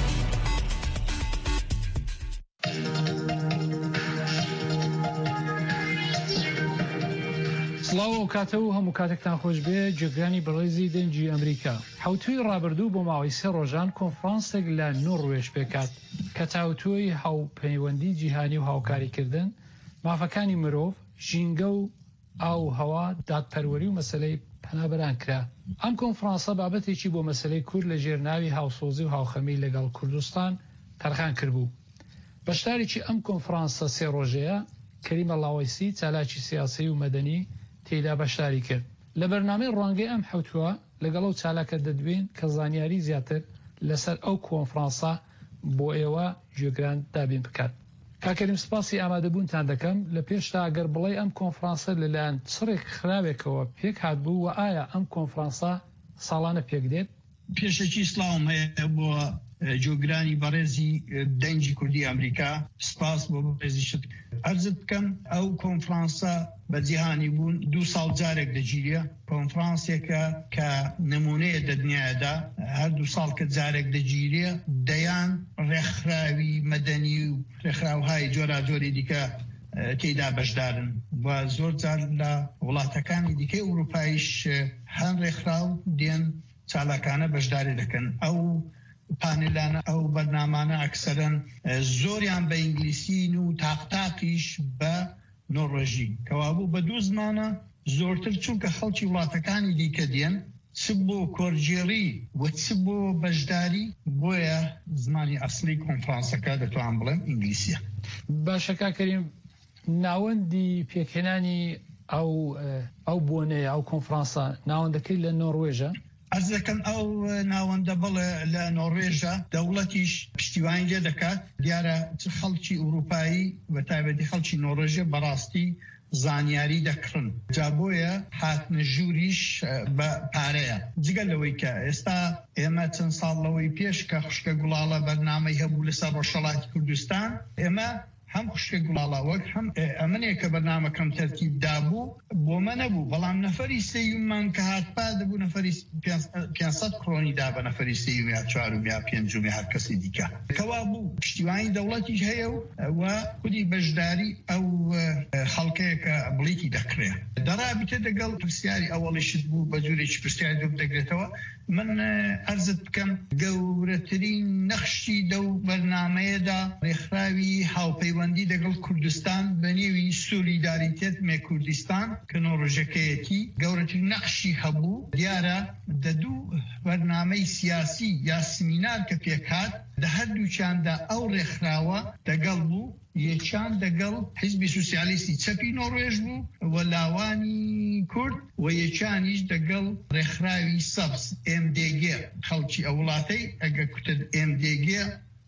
سڵاو کاتە و هەموو کاتێکتان خۆش بێ جێگرانی بەڕێزی دەنگی ئەمریکا. حوتوی ڕابردوو بۆ ماوەی سێ ڕۆژان کۆنفرانسێک لە نۆڕوێژ پێکات کە تاوتوی هاوپەیوەندی جیهانی و هاوکاریکردن، مافەکانی مرۆڤ، ژینگە و ئاو هەوا، دادپەروەری و مەسەلەی پەنابەران کرا. ئەم کۆنفرانسە بابەتێکی بۆ مەسەلەی کورد لە ژێرناوی هاوسۆزی و هاوخەمی لەگەڵ کوردستان تەرخان کردبوو. بەشداریی ئەم کۆنفرانسە سێ ڕۆژەیە کەریمە لاوەیسی، چالاکی سیاسی و مەدەنی تێیدا بەشداری کرد. لە بەرنامەی ڕوانگەی ئەم حوتووە لەگەڵ ئەو چالاکە دەدوین کە زانیاری زیاتر لەسەر ئەو کۆنفرانسە بۆ ئێوە گوێگران دابین بکات. کاکەریم سپاسی ئامادەبوونتان دەکەم. لە پێشتا ئەگەر بڵێ ئەم کۆنفرانسە لەلایەن چڕێک خراوێکەوە پێک هاتبوو و ئایا ئەم کۆنفرانسە ساڵانە پێک دێت؟ پێشەکی سڵاوم هەیە بۆ جۆگرانی بەڕێزی دەنگی کوردی ئەمریکا. سپاس بۆ بەڕێزی شت. عەرزت بکەم ئەو کۆنفرانسە بە جیهانی بوون دوو ساڵ جارێک دەگیرێ. کۆنفرانسێکە کە نمونەیە دەدنیادا هەر دوو ساڵ کە جارێک دەگیرێ دەیان ڕێکخراوی مەدەنی و ڕێکخراوهای جۆرا جۆری دیکە تێیدا بەشدارن و زۆر جار لە وڵاتەکانی دیکەی ئەوروپاییش هەن ڕێکخراو دێن چالاکانە بەشداری دەکەن. ئەو پانلانە ئەو بەرنامانە ئەکسەرەن زۆریان بە ئینگلیسین و تاقتاقیش بە نۆڕۆژی کەوابوو بە دوو زمانە زۆرتر چونکە خەڵکی وڵاتەکانی دیکە دێن چ بۆ کۆرجێڕی و چ بۆ بەشداری بۆیە زمانی ئەسلی کۆنفرانسەکە دەتوان بڵێم ئینگلیسیە. باشە کاکەریم، ناوەندی پێکهێنانی ئەو ئەو بۆنەیە ئەو کۆنفرانسە ناوەندەکەی لە نۆڕوێژە؟ ئەرز دەکەم ئەو ناوەندە بڵێ لە نۆڕێژە دەوڵەتیش پشتیوانی لێ دەکات. دیارە خەڵکی ئوروپایی بە تایبەتی خەڵکی نۆڕێژە بەڕاستی زانیاری دەکڕن. جا بۆیە هاتنە ژووریش بە پارەیە. جگەل لەوەی کە ئێستا ئێمە چەند ساڵ لەوەی پێش کە خوشکە گوڵاڵە بەرنامەی هەبوو لەسەر ڕۆژهەڵاتی کوردستان، ئێمە هەم خوشکە گوڵاڵە وەک هەم ئەمنێک کە بەرنامەکەم تەرتیبدا بوو بۆمە نەبوو، بەڵام نەفەری سێیوممان کە هاتپا دەبوو نەفەری پێنجسەد کڕۆنیدا بە نەفەری سێیوم یا چوارم یا پێنجم یا هەر کەسی دیکە. کەوا بوو پشتیوانی دەوڵەتیش هەیە و خودی بەشداری ئەو خەڵکەیە کە بڵیتی دەکرێ. دەڕابیتە دەگەڵ پرسیاری ئەوەڵیشت بوو بە جوورێکی پرسیاری دوو دەگرێتەوە. من عەرزت بکەم گەورەترین نەخشی دەو بەرنامەیەدا ڕێکخراوی هاوپەیوەندی دەگەڵ کوردستان بە نێوی سۆلیداریتێت مێ کوردستان کە نۆڕۆژەکەیەتی گەورەترین نەخشی هەبوو. دیارە دەدوو بەرنامەی سیاسی یا سمینار کە پێکات لە هەردووچیاندا ئەو ڕێکخراوە دەگەڵ بوو. یەکیان دەگەڵ حیزبی سوسیالیستی چەپی نۆڕێژ بوو و لاوانی کورد و یەکیانیش دەگەڵ ڕێکخراوی سەبز ئێم دێ گێ. خەڵکی ئەو وڵاتەی ئەگە کوتت ئێم دێ گێ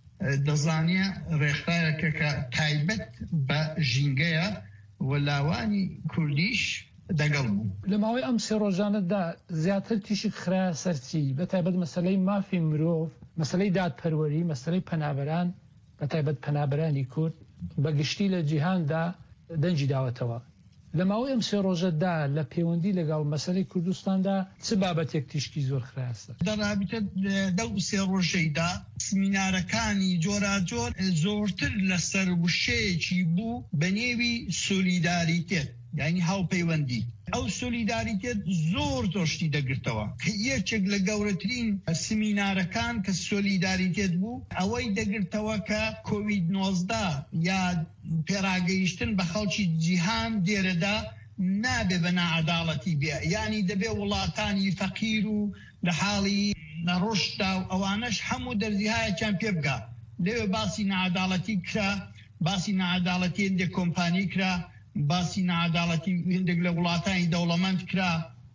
دەزانێ ڕێکخراوێکە کە تایبەت بە ژینگەیە و لاوانی کوردیش دەگەڵ بوو. لە ماوەی ئەم سێ ڕۆژانەدا زیاتر تیشک خرا سەرچی بە تایبەت مەسەلەی مافی مرۆڤ، مەسەلەی دادپەروەری، مەسەلەی پەنابەران بە تایبەت پەنابەرانی کورد بەگشتی لە جیهاندا دەنجی داوەتەوە. لە ماوەی ئەم سێ ڕۆژەدا لە پەیوەندی لەگەڵ مەسەلەی کوردستاندا چ بابەتێک تیشکی زۆر خراستە؟ دەڕابیتە دەو سێ ڕۆژەیدا سمینارەکانی جۆراجۆر زۆرتر لەسەر وشەیەکی بوو بە نێوی سۆلیداریتێت، یعنی هاوپەیوەندی. ئەو سۆلیداریتێت زۆر تۆشتی دەگرتەوە. یەکێک لە گەورەترین سمینارەکان کە سۆلیداریتێت بوو ئەوەی دەگرتەوە کە کۆڤید نۆزدە یا پێراگەیشتن بە خەڵکی جیهان دێرەدا نابێ بە نەعەداڵەتی بێ، یعنی دەبێ وڵاتانی فەقیر و لە حاڵی نەڕۆشتدا و ئەوانەش هەموو دەرزیهایەکیان پێ بگا. لەوێ باسی نەعەداڵەتی کرا، باسی نەعەداڵەتی هەندێک کۆمپانی کرا، باسی نەعەداڵەتی هەندێک لە وڵاتانی دەوڵەمەند کرا.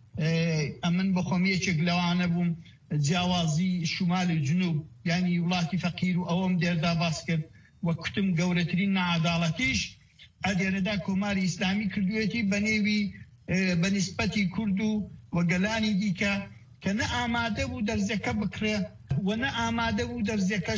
ئەمن بە خۆم یەکێک لەوانە بووم جیاوازی شمال و جنوب، یعنی وڵاتی فەقیر و ئەوەم دێردا باس کرد. وە کوتم گەورەترین نەعەداڵەتیش ئەدێرەدا کۆماری ئیسلامی کردوێتی بە نێوی بە نیسبەتی کورد و وەگەلانی دیکە کە نە ئامادە بوو دەرزەکە بکرێ و نە ئامادە بوو دەرزەکەش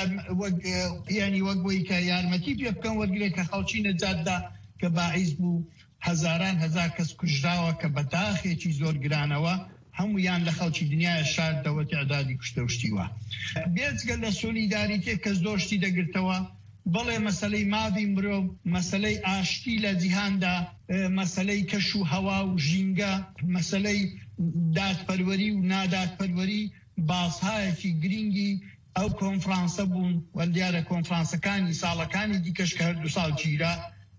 ینی وەگوی کە یارمەتی پێ بکەن وەرگێ کە خەڵکی نەجاتدا کە باعیس بوو هەزاران هەزار کەس کوژراوە کە بەداخێکی زۆر گرانەوە هەمویان لە خەڵکی دنیای شاردەوە تعدادی کوشتە و شتیوە بێجگە لە سۆلیداریتێ کە زۆرشتی دەگرتەوە بەڵێ مەسەلەی مادی مرۆڤ مەسەلەی ئاشتی لە جیهاندا مەسەلەی کەش و هەوا و ژینگە مەسەلەی دادپەروەری و نادادپەروەری باسهایەکی گرنگی ئەو کۆنفرانسە بوون و دیارە کۆنفرانسەکانی ساڵەکانی دیکەش کە هەردوو ساڵ گیرا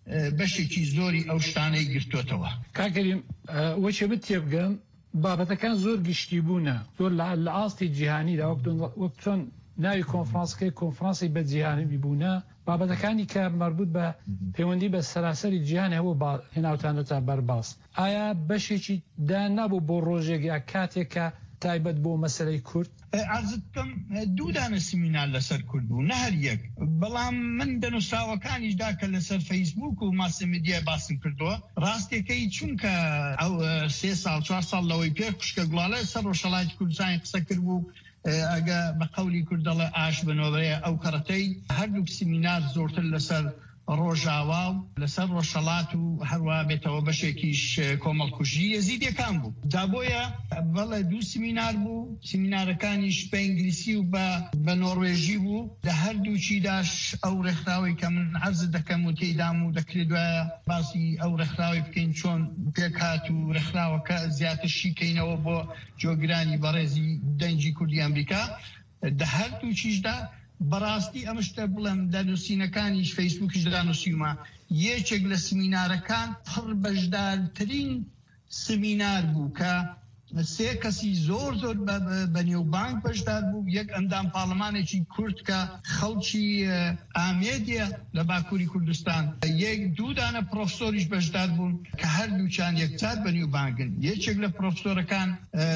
بەشێکی زۆری ئەو شتانەی گرتوتەوە. کاکەریم وەچێ بت تێبگەم بابەتەکان زۆر گشتی بوونە زۆر لە ئاستی جیهانیدا وەک چۆن ناوی کۆنفرانسەکەی کۆنفرانسی بە جیهانی بوونە بابەتەکانی کە مربوط بە پەیوەندی بە سەراسەری جیهانی هەبوو هێناوتانەتە بەرباس ئایا بەشێکی دا نابوو بۆ ڕۆژێک یا کاتێکە تایبەت بۆ مەسەلەی کورد؟ عرضتم دوودانە سیمینار لەسەر کورد بوو نە هەر یەک بەڵام من دەنووسراوەکانیشدا کە لەسەر فەیسبوک و ماسمدیای باسم کردووە ڕاستێکەی چونکە ئەو سێ ساڵ چوار ساڵ لەوەی پێ خوشکە گوڵاڵە سەر ڕۆژهەڵاتی کوردستانی قسە کرد بوو ئەگە بە قەولی کوردەڵە ئاش بنەوەیە ئەو کەڕەتەی هەردوو سیمینار زۆرتر لەسەر ڕۆژاوا و لەسەر ڕۆژهەڵات و هەروە بێتەوە بەشێکیش کۆمەڵکوژی یەزیدیەکان بوو دابۆیە بەڵێ دوو سیمینار بوو سیمینارەکانیش بە ئینگلیسی و بە نۆروێژی بوو لە هەردووچیداش ئەو ڕێکخراوی کە من عەرز دەکەم و تێیدام و دەکرێت وایە باسی ئەو ڕێکخراوی بکەین چۆن پێکات و ڕێکخراوەکە زیاتر شیکەینەوە بۆ جۆگرانی بەڕێزی دەنگی کوردی ئەمریکا لە هەردووچیشدا بەڕاستی ئەمشتە بڵێم دەنووسینەکانیش فەیسبووکیش دانووسیمە یەکێک لە سیمینارەکان پڕ بەشدارترین سیمینار بوو کە سێ کەسی زۆر زۆر بە نێوبانگ بەشدار بوو یەک ئەندام پاڵەمانێکی کورد کە خەڵکی ئامێدیە لە باکووری کوردستان یەک دوودانە پرۆفسۆریش بەشدار بوون کە هەردووچان یەکجار بە نێوبانگن یەکێک لە پرۆفسۆرەکان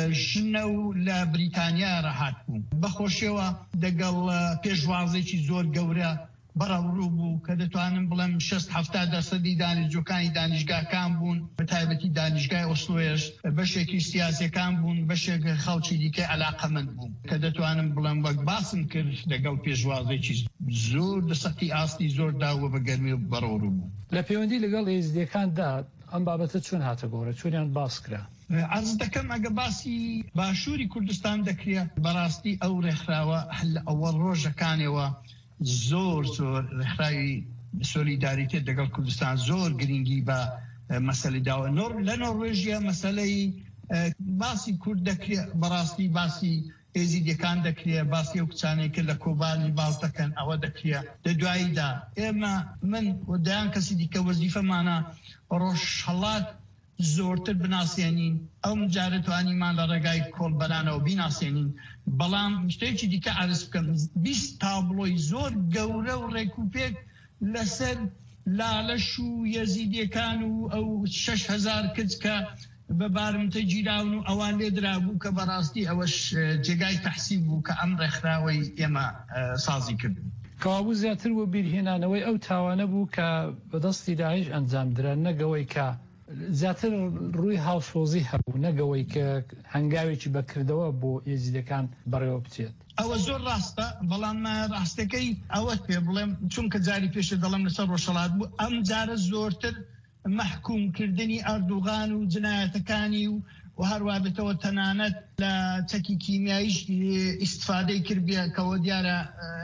ژنە و لە بریتانیا ڕەهات بوو بەخۆشیەوە دەگەڵ پێشوازێکی زۆر گەورە بەڕەوڕوو بوو کە دەتوانم بڵێم شەست هەفتا دەسەدی دانیشتجوەکانی دانیشگاکان بوون بەتایبەتی دانیشگای ئۆسلۆیش بەشێکی سیاسەکان بوون بەشێک خەڵکی دیکە عەلاقەمەند بوون کە دەتوانم بڵێم وەک باسم کرد لەگەڵ پێشوازێکی زۆر دەسەقی ئاستی زۆر داوە بە گەرمی و بەڕەوڕوو بوو. لە پەیوەندی لەگەڵ ئێزدیەکاندا ئەم بابەتە چۆن هاتە گۆڕە چۆنیان باس کرا؟ عرض دەکەم ئەگە باسی باشووری کوردستان دەکرێت بەڕاستی ئەو ڕێکخراوە لە ئەوەڵ ڕۆژەکانەوە زۆر زۆر ڕێکخراوی سۆلیداریتێت لەگەڵ کوردستان زۆر گرنگی بە مەسەلەی داوە لە نۆڕوێژیا مەسەلەی باسی کورد دەکرێت بەڕاستی باسی ئێزیدیەکان دەکرێت باسی ئەو کچانەی کە لە کۆبانی باز دەکەن ئەوە دەکرێت لە دواییدا ئێمە من دایان کەسی دیکە وەزیفەمانە ڕۆژهەڵات زۆرتر بناسیێنین ئەو مجارەتوانیمان لە ڕێگای کۆڵبەرانەوە بیناسیێنین بەڵام شتێکی دیکە عرض بکەم بیست تابلۆی زۆر گەورە و ڕێکوپێک لەسەر لالەش و یەزیدیەکان و ئەو شەش هەزار کچ کە بە بارمتە گیراون و ئەوان لێدرا بوو کە بەڕاستی ئەوەش جێگای تەحسین بوو کە ئەم ڕێکخراوەی ئێمە سازی کردن. کەوابوو زیاتر بۆ بیرهێنانەوەی ئەو تاوانە بوو کە بەدەستی داعش ئەنجام درا نەگەوەی کە زیاتر ڕووی هاوسۆزی هەبوو نەگەوەی کە هەنگاوێکی بەکردەوە بۆ ئێزیدەکان بەڕێوە بچێت. ئەوە زۆر ڕاستە بەڵام ڕاستەکەی ئەوەت پێ بڵێم چونکە جاری پێشە دەڵم لەسەر ڕۆژهەڵات بوو ئەم جارە زۆرتر محکومکردنی ئەردوغان و جنایەتەکانی و و هەروە بێتەوە تەنانەت لە چەکی کیمیاییش ئیستفادەی کردبیە کەەوە دیارە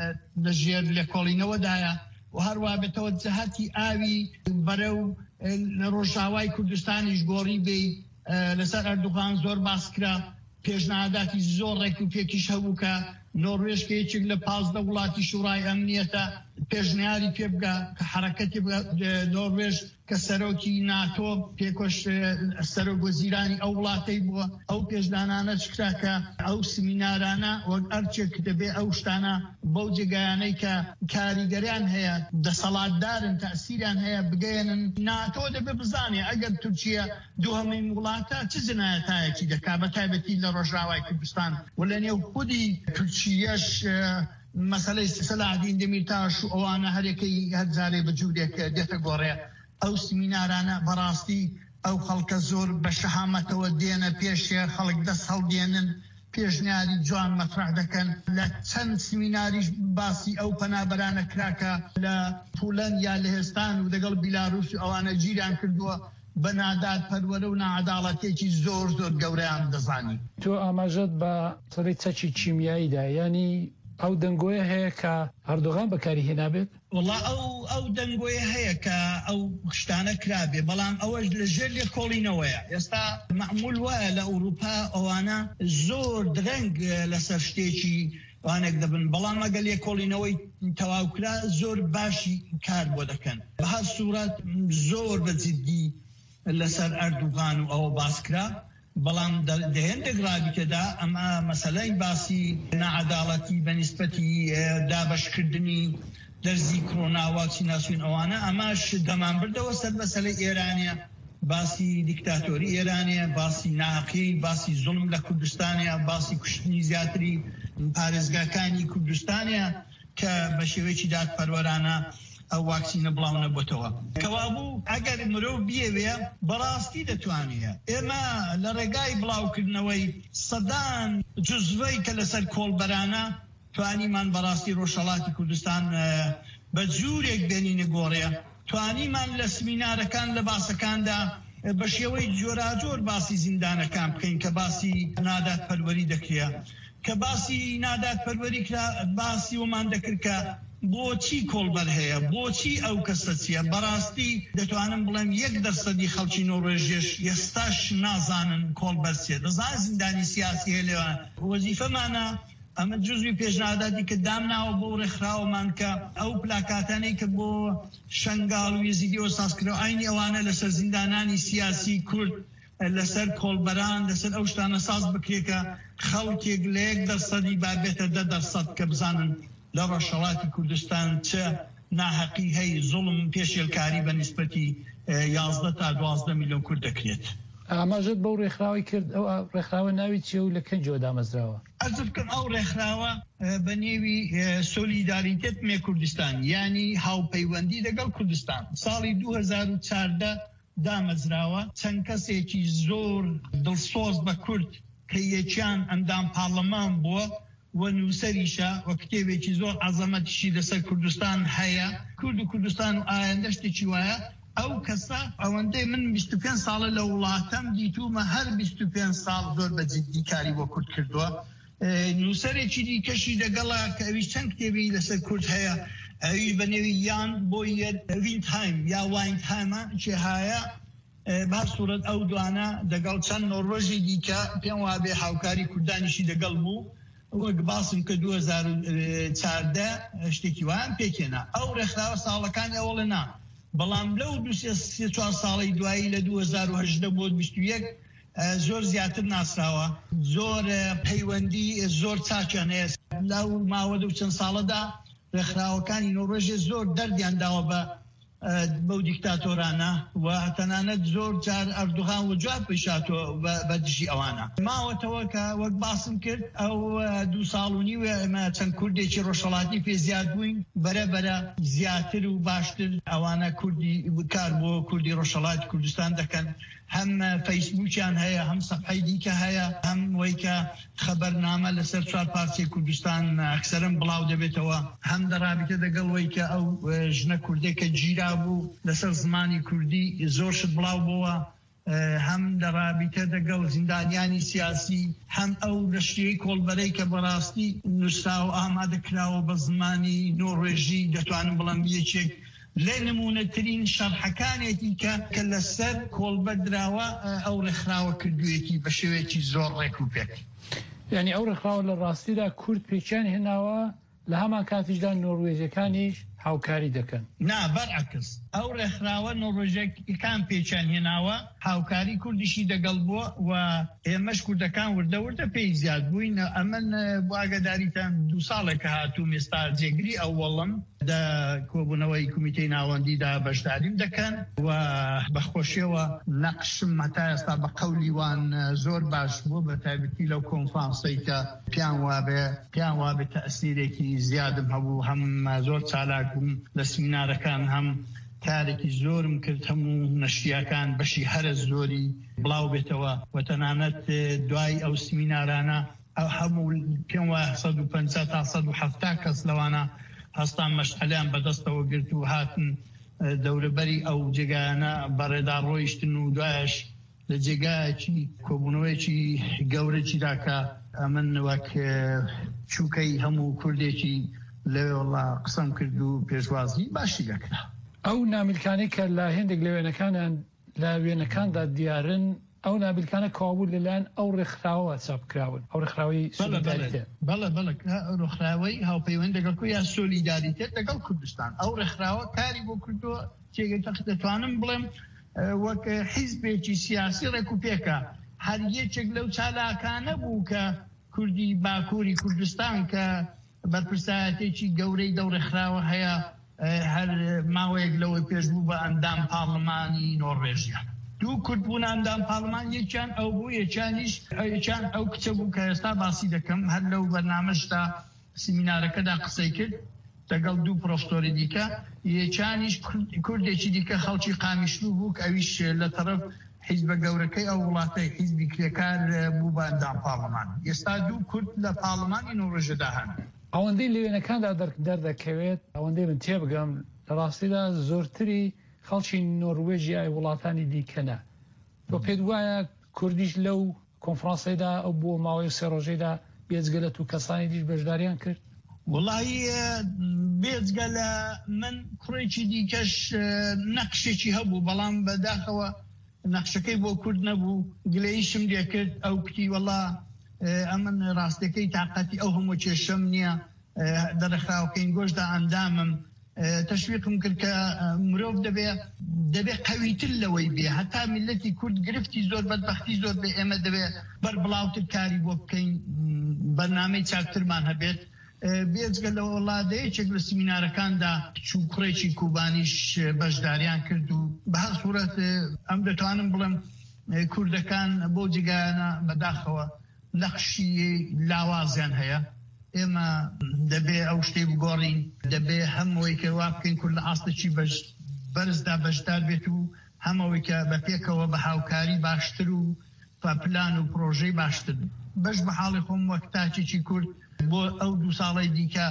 لەژێر لێکۆڵینەوەدایە و هەروە بێتەوە جەهەتی ئاوی بەرە و لە ڕۆژاوای کوردستانیش گۆڕی بێ لەسەر ئەردوغان زۆر باسکرا پێشنهاداتی زۆر ڕێک و پێکیش هەبوو کە نۆڕوێژ کە یەکێک لە پازدە وڵاتی شوڕای ئەمنیەتە پێشنیاری پێ بگە کە حرەکەتی نۆڕوێژ کە سەرۆکی ناتۆ پێکۆش سەرۆک وەزیرانی ئەو وڵاتەی بووە ئەو پێشدانانە چکرا کە ئەو سمینارانە وەک ئەرچێک دەبێ ئەو شتانە بەو جێگایانەی کە کاریگەریان هەیە دەسەڵاتدارن تەسیریان هەیە بگەێنن ناتۆ دەبێ بزانێ ئەگەر تورکیە دووهەمین وڵاتە چ جنایەتایەکی دەکا بەتایبەتی لە ڕۆژاوای کوردستان و لە نێو خودی تورکیەش مەسەلەی سەلاحدین دەمیرتاش و ئەوانە هەرێکەی هەرجارێ بەجوودێک دێتە گۆڕێ ئەو سمینارانە بەڕاستی ئەو خەڵکە زۆر بە شەهامەتەوە دێنە پێشێ خەڵک دەست هەڵدێنن پێشنیاری جوان مەطرح دەکەن لە چەند سمیناریش باسی ئەو پەنابەرانە کراکە لە پۆلەند یا لە هێستان و دەگەڵ بیلاروس و ئەوانە گیریان کردووە بە نادات پەروەرە و نەعەداڵەتێکی زۆر زۆر گەورەیان دەزانی. تۆ ئاماژەت بە سەری چەکی چیمیاییدا، ینی ئەو دەنگۆیە هەیە کە ئەردۆغان بەکاری هێنابێت؟ وڵا ئەو ئەو دەنگۆیە هەیە کە ئەو شتانە کرابێ، بەڵام ئەوەش لەژێر لێ کۆڵینەوەیە. ئێستا معمول وایە لە ئەوروپا ئەوانە زۆر درەنگ لەسەر شتێکی وانێک دەبن، بەڵام ئەگەر لێ کۆڵینەوەی تەواوکرا زۆر باشی کار بۆ دەکەن. بە هەر سوورەت زۆر بەجددی لەسەر ئەردوغان و ئەوە باسکرا، بەڵام دەهێندێک ڕابیتەدا ئەمە مەسەلەی باسی نەعەداڵەتی بەنسبەتی دابەشکردنی دەرزی کۆڕۆنا ڤاکسیناسیۆن ئەوانە ئەماش دەمان بردەوە سەر مەسەلەی ئێرانیە، باسی دیکتاتۆری ئێرانیە، باسی ناحەقی، باسی زوڵم لە کوردستانیە، باسی کوشتنی زیاتری پارێزگاکانی کوردستانیە کە بە شێوەیەکی دادپەروەرانە ئەو واکسینە بڵاو نەبووتەوە. کەوابوو ئەگەر مرۆڤ بیەوێ بەڕاستی دەتوانێت. ئێمە لە ڕێگای بڵاوکردنەوەی سەدان جوزڤەی کە لەسەر کۆڵبەرانە توانیمان بەڕاستی ڕۆژهەڵاتی کوردستان بە جوورێک بێنینە گۆڕێ، توانیمان لە سمینارەکان لە باسەکاندا بە شێوەی جۆراجۆر باسی زیندانەکان بکەین کە باسی ناداتپەروەری دەکرێت، کە باسی ناداتپەروەری کرا باسی ومان دەکرد کە بۆچی کۆڵبەر هەیە، بۆچی ئەو کەسە چیە. بەڕاستی دەتوانم بڵێم یەک دەرسەدی خەڵکی نۆڕێژیش ئێستاش نازانن کۆڵبەر چیە. دەزانن زیندانی سیاسی هەیە لێوانە. وەزیفەمانە ئەمە جزوی پێشنهاداتی کە دامناوە بۆ ڕێکخراوەمان کە ئەو پلاکاتانەی کە بۆ شەنگاڵ و یەزیدی وەساسکرەوە ئاینی ئەوانە لەسەر زیندانانی سیاسی کورد، لەسەر کۆڵبەران، لەسەر ئەو شتانە ساز بکرێکە خەڵکێک لە یەک دەرسەدی بابێتە دە دەرسەد کە بزانن لە ڕۆژهەڵاتی کوردستان چه ناحەقی هەی زوڵم پێشێلکاری بە نیسبەتی یازدە تا دوازدە میلیۆن کورد دەکرێت. ئاماژەت بەو ڕێکخراوی کرد، ئەو ڕێکخراوە ناوی چیە و لە کەنجەوە دامەزراوە؟ ئەرز بکەم ئەو ڕێکخراوە بە نێوی سۆلیداریتێت مێ کوردستان، ینی هاوپەیوەندی لەگەڵ کوردستان، ساڵی دوو هەزار و چواردە دامەزراوە. چەند کەسێکی زۆر دڵسۆز بە کورد کە یەکیان ئەندام پاڵەمان بووە و نووسەریشە و کتێبێکی زۆر عەزەمەتیشی لەسەر کوردستان هەیە، کورد و کوردستان و ئایندە شتێکی وایە. ئەو کەسە ئەوەندەی من بیست و پێنج ساڵە لە وڵاتەم دیتومە هەر بیست و پێنج ساڵ زۆر بەجددی کاری بۆ کورد کردووە. نووسەرێکی دیکەشی لەگەڵا کە ئەویش چەند کتێبی لەسەر کورد هەیە، ئەویش بە نێوی یان بۆ وینتهایم یا واینتهایمە چێ هایە. بەهەر سوورەت ئەو دوانە دەگەڵ چەند نۆڕۆژی دیکە پێم وابێ هاوکاری کوردانیشی دەگەڵ بوو، وەک باسم کە دوو هەزار و چواردە شتێکی وایان پێکێنا. ئەو ڕێکخراوە ساڵەکانی ئەوڵە نا، بەڵام لەو دو سێ چوار ساڵی دوایی لە دوو هەزار و هەژدە بۆ بیست و یەک زۆر زیاتر ناسراوە، زۆر پەیوەندی زۆر چاکیان هەیە. لەو ماوە دە و چەند ساڵەدا ڕێکخراوەکانی نۆڕۆژێ زۆر دەردیان داوە بە بەو دیکتاتۆرانە و تەنانەت زۆر جار ئەردوغان و جواب پیشاتۆ بە دژی ئەوانە. ماوەتەوە کە وەک باسم کرد ئەو دوو ساڵ و نیوە ئەمە چەند کوردێکی ڕۆژهەڵاتی پێ زیاد بووین، بەرەبەرە زیاتر و باشتر ئەوانە کوردی کار بۆ کوردی ڕۆژهەڵاتی کوردستان دەکەن. هەم فەیسبووکیان هەیە، هەم سەفحەی دیکە هەیە، هەم وەی کە خەبەرنامە لەسەر چوار پارچەی کوردستان ئەکسەرەن بڵاو دەبێتەوە، هەم دەڕابێتە دەگەڵ وەی کە ئەو ژنە کوردێکە گیرا بوو لەسەر زمانی کوردی زۆر شت بڵاو بووە، هەم دەڕابێتە دەگەڵ زیندانیانی سیاسی، هەم ئەو لەشتەی کۆڵبەرەی کە بەڕاستی نووسرا و ئامادەکراوە بە زمانی نۆڕێژی دەتوانم بڵێم یەکێک لە نمونەترین شەرحەکانێکی کە کە لەسەر کۆڵبەر دراوە ئەو ڕێکخراوە کردوویەکی بە شێوەیەکی زۆر ڕێک و پێک. یعنی ئەو ڕێکخراوە لە ڕاستیدا کورد پێچیان هێناوە، لە هەمان کاتیشدا نۆڕوێژەکانیش هاوکاری دەکەن. نا بەرعکس، ئەو ڕێکخراوە نۆڕۆژەکان پێچیان هێناوە، هاوکاری کوردیشی دەگەڵ بووە و ئێمەش کوردەکان وردە وردە پێی زیاد بووین. ئەمن بۆ ئاگاداریتان دوو ساڵێکە هاتوو ئێستا جێگری ئەو وەڵم دا کۆبوونەوەی کومیتەی ناوەندیدا بەشداریم دەکەن و بەخۆشیەوە نەقشم هەتا ئێستا بە قەولی وان زۆر باش بوو، بە تایبەتی لەو کۆنفرانسەی کە پیان وابێ پیان وابێ تەئسیرێکی زیادم هەبوو، هەم زۆر چالاک بووم لە سمینارەکان، هەم کارێکی زۆرم کرد هەموو نەشریەکان بەشی هەرە زۆری بڵاو بێتەوە و تەنانەت دوای ئەو سمینارانە هەموو پێم وایە سەد و پەنجا تا سەد و هەفتا کەس لەوانە هەستان مەشعەلیان بەدەستەوە گرت و هاتن دەورەبەری ئەو جێگانە بەڕێدا ڕۆیشتن و دوایش لە جێگایەکی کۆبوونەوەیکی گەورەی داکە ئەمن وەک چووکەی هەموو کوردێکی لەوێ وەڵا قسەم کرد و پێشوازی باشی دەکرا. ئەو نامیلکانەی کە لە هێندێک لە وێنەکانیان لە وێنەکاندا دیارن ئەو نابلکانە کابوو لەلایەن ئەو ڕێکخراوە چاپکراون ئەو ڕێکخراوەی سۆلیداریتێت. بەڵێ بەڵێ ڕێکخراوەی هاوپەیوەند لەگەڵ یا سۆلیداریتێت لەگەڵ کوردستان ئەو ڕێکخراوە کاری بۆ کردووە تێگەی دەتوانم بڵێم وەک حیزبێکی سیاسی ڕێکوپێکە هەر یەکێک لەو چالاکانە بوو کە کوردی باکووری کوردستان کە بەرپرسایەتێکی گەورەی دەو ڕێکخراوە هەیە هەر ماوەیەک لەوەی پێش بوو بە ئەندام پاڵمانی نۆڕێژیە. دوو کورد بوون ئەندام پاڵمان یەکیان ئەو بوو یەکیانیش یەکیان ئەو کچە بوو کە ئێستا باسی دەکەم هەر لەو بەرنامەشدا سیمینارەکەدا قسەی کرد لەگەڵ دوو پرۆفسۆری دیکە یەکیانیش کوردێکی دیکە خەڵکی قامیشلوو بوو کە ئەویش لە تەرەف حیزبە گەورەکەی ئەو وڵاتەی حیزبی کرێکار بوو بە ئەندام پاڵمان. ئێستا دوو کورد لە پاڵمانی نۆڕێژەدا هەن. ئەوەندەی لە وێنەکاندا دەردەکەوێت ئەوەندەی من تێبگەم لە ڕاستیدا زۆرتری خەڵکی نۆروێژیای وڵاتانی دیکەنە. بۆ پێت وایە کوردیش لەو کۆنفرانسەیدا ئەو بۆ ماوەی سێ ڕۆژەیدا بێجگە لە تو کەسانی دیش بەشداریان کرد؟ وڵی بێجگە لە من کوڕێکی دیکەش نەقشێکی هەبوو بەڵام بەداخەوە نەخشەکەی بۆ کورد نەبوو گلەیشم لێ کرد ئەو کتی وەڵا ئەمن ڕاستەکەی تااقەتی ئەو هەموو کێشەم نییە دەرەخراوکەین گۆشدا ئەندامم تشویقم کرد کە مرۆڤ دەبێ دەبێ قەویتر لەوەی بێ هەتا میلەتی کورد گرفتی زۆر بەدبەختی زۆر بێ ئێمە دەبێ بەر بڵاوتر کاری بۆ بکەین بەرنامەی چاکترمان هەبێت. بێجگە لە وڵاتەیەکێک لە سیمینارەکاندا چوو کوڕێکی کوبانیش بەشداریان کرد و بە هەر سوورەت ئەم دەتوانم بڵێم کوردەکان بۆ جێگایانە بەداخەوە نەخشی لاوازیان هەیە. ئێمە دەبێ ئەو شتەی بگۆڕین دەبێ هەمووی کە وا بکەین کورد لە ئاستێکی بەرزدا بەشدار بێت و هەمووی کە بە پێکەوە بە هاوکاری باشتر و پلان و پرۆژەی باشتر بەش بە حاڵی خۆم وەک تاچێکی کورد بۆ ئەو دوو ساڵی دیکە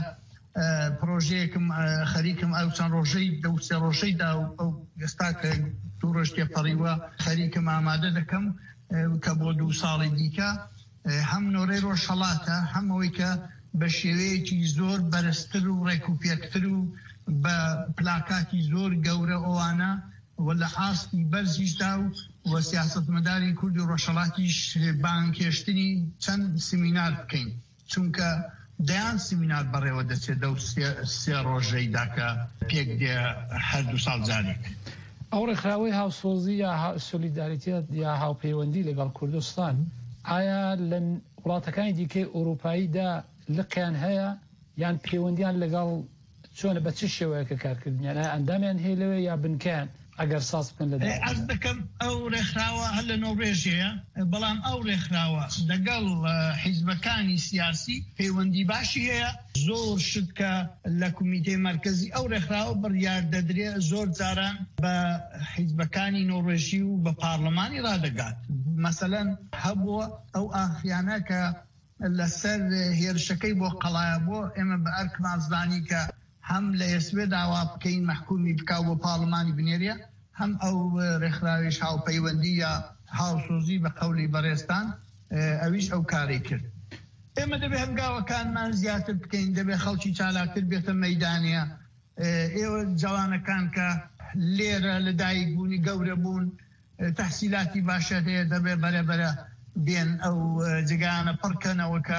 پرۆژەیەکم خەریکم ئەو چەند ڕۆژەی دە سێ ڕۆژەیدا و ئەو ئێستا کە دوو ڕۆژ تێپەڕیوە خەریکم ئامادە دەکەم کە بۆ دوو ساڵی دیکە هەم نۆرەی ڕۆژهەڵاتە هەمەوەی کە بە شێوەیەکی زۆر بەرزتر و ڕێکوپێکتر و بە پلاکاتی زۆر گەورە ئەوانە و لە ئاستی بەرزیشدا و وە سیاسەتمەداری کورد و ڕۆژهەڵاتیش بانکێشتنی چەند سیمینار بکەین چونکە دەیان سیمینار بەڕێوە دەچێت دە سێ ڕۆژەی داکە پێک دێ هەردوو ساڵ جارێک. ئەو ڕێکخراوەی هاوسۆزی یا سۆلیداریتێت یا هاوپەیوەندی لەگەڵ کوردستان ئایا لە وڵاتەکانی دیکەی ئەوروپاییدا لقیان هەیە یان پەیوەندیان لەگەڵ چۆنە بە چ شێوەیەکە کارکردنیان ئەندامیان هەیە لەوێ یا بنکەیان ئەگەر ساز بکەن لەدا؟ ئەس دەکەم ئەو ڕێکخراوە هەر لە نۆڕێژەیە بەڵام ئەو ڕێکخراوە لەگەڵ حیزبەکانی سیاسی پەیوەندی باشی هەیە زۆر شت کە لە کومیتەی مەرکەزی ئەو ڕێکخراوە بڕیار دەدرێ زۆر جاران بە حیزبەکانی نۆڕێژی و بە پارلەمانی ڕادەگات. مەسەلەن هەبووە ئەو ئاخیانە کە لەسەر هێرشەکەی بۆ قەڵایە بۆ ئێمە بە ئەرکمان زانی کە هەم لە ئێسوێ داوا بکەین مەحکومی بکاو بۆ پاڵمانی بنێریە هەم ئەو ڕێکخراویش هاوپەیوەندی یا هاوسۆزی بە قەولی بەڕێستان ئەویش ئەو کاری کرد. ئێمە دەبێ هەنگاوەکانمان زیاتر بکەین دەبێ خەڵکی چالاکتر بێتە مەیدانە. ئێوە جوانەکان کە لێرە لە دایک بوونی گەورە بوون تەحسیلاتی باشە هەیە دەبێ بەرەبەرە بێن ئەو جگانە پڕکەنەوە کە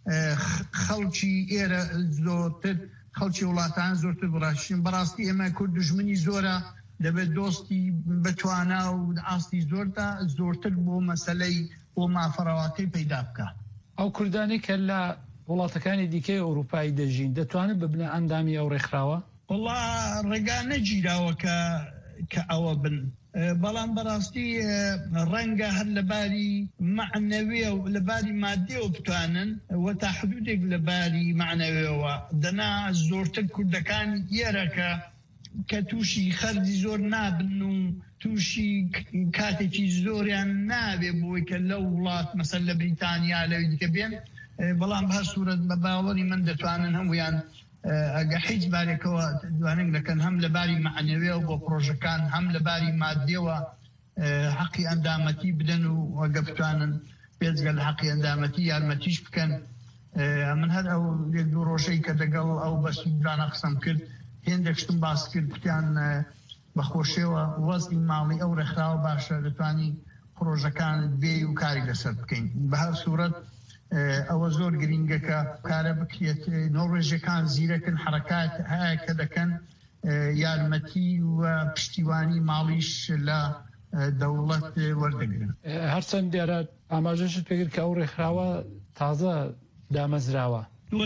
خەڵکی ئێرە زۆرتر خەڵکی وڵاتان زۆرتر بڕاشین. بەڕاستی ئێمە کورد دژمنی زۆرە دەبێت دۆستی بتوانە و ئاستی زۆردا زۆرتر بۆ مەسەلەی بۆ مافەڕەواتەی پەیدا بکە. ئەو کوردانی کە لە وڵاتەکانی دیکەی ئەوروپایی دەژین دەتوانن ببنە ئەندامی ئەو ڕێکخراوە؟ وڵا ڕێگا نەگیراوە کە ئەوە بن بەڵام بەڕاستی ڕەنگە هەر لەباری معنەوێ و لەباری مادێەوە بتوانن وە تا حدودێک لەباری معنەوێەوە دەنا زۆرتر کوردەکانی ئێرەکە کە تووشی خەرجی زۆر نابن و تووشی کاتێکی زۆریان نابێ بۆی کە لەو وڵات مەسەر لە بریتانیا لەوی دیکە بێن بەڵام بە هەر سوورەت بە باوەڕی من دەتوانن هەمویان ئەگە حیچ بارێکەوە دوانێک دەکەن هەم لە باری معنەوێ و بۆ پرۆژەکان هەم لە باری مادیەوە حەقی ئەندامەتی بدەن و ئەگە بتوانن بێجگە لە حەقی ئەندامەتی یارمەتیش بکەن. من هەر ئەو یەک دوو ڕۆژەی کە دەگەڵ ئەو بەسوودانە قسەم کرد هێندێکشتم باس کرد کوتیان بەخۆشیەوە وەزنی ماڵی ئەو ڕێکخراوە باشە دەتوانی پرۆژەکانت بێ و کاری لەسەر بکەین. بە هەر سوورەت ئەوە زۆر گرینگە کە کارە بکرێت. نۆڕێژەکان زیرەکن حرەکات هەیە کە دەکەن یارمەتی و پشتیوانی ماڵیش لە دەوڵەت وەردەگرن. هەرچەند دیارە ئاماژەشت پێگرت کە ئەو ڕێکخراوە تازە دامەزراوە دوو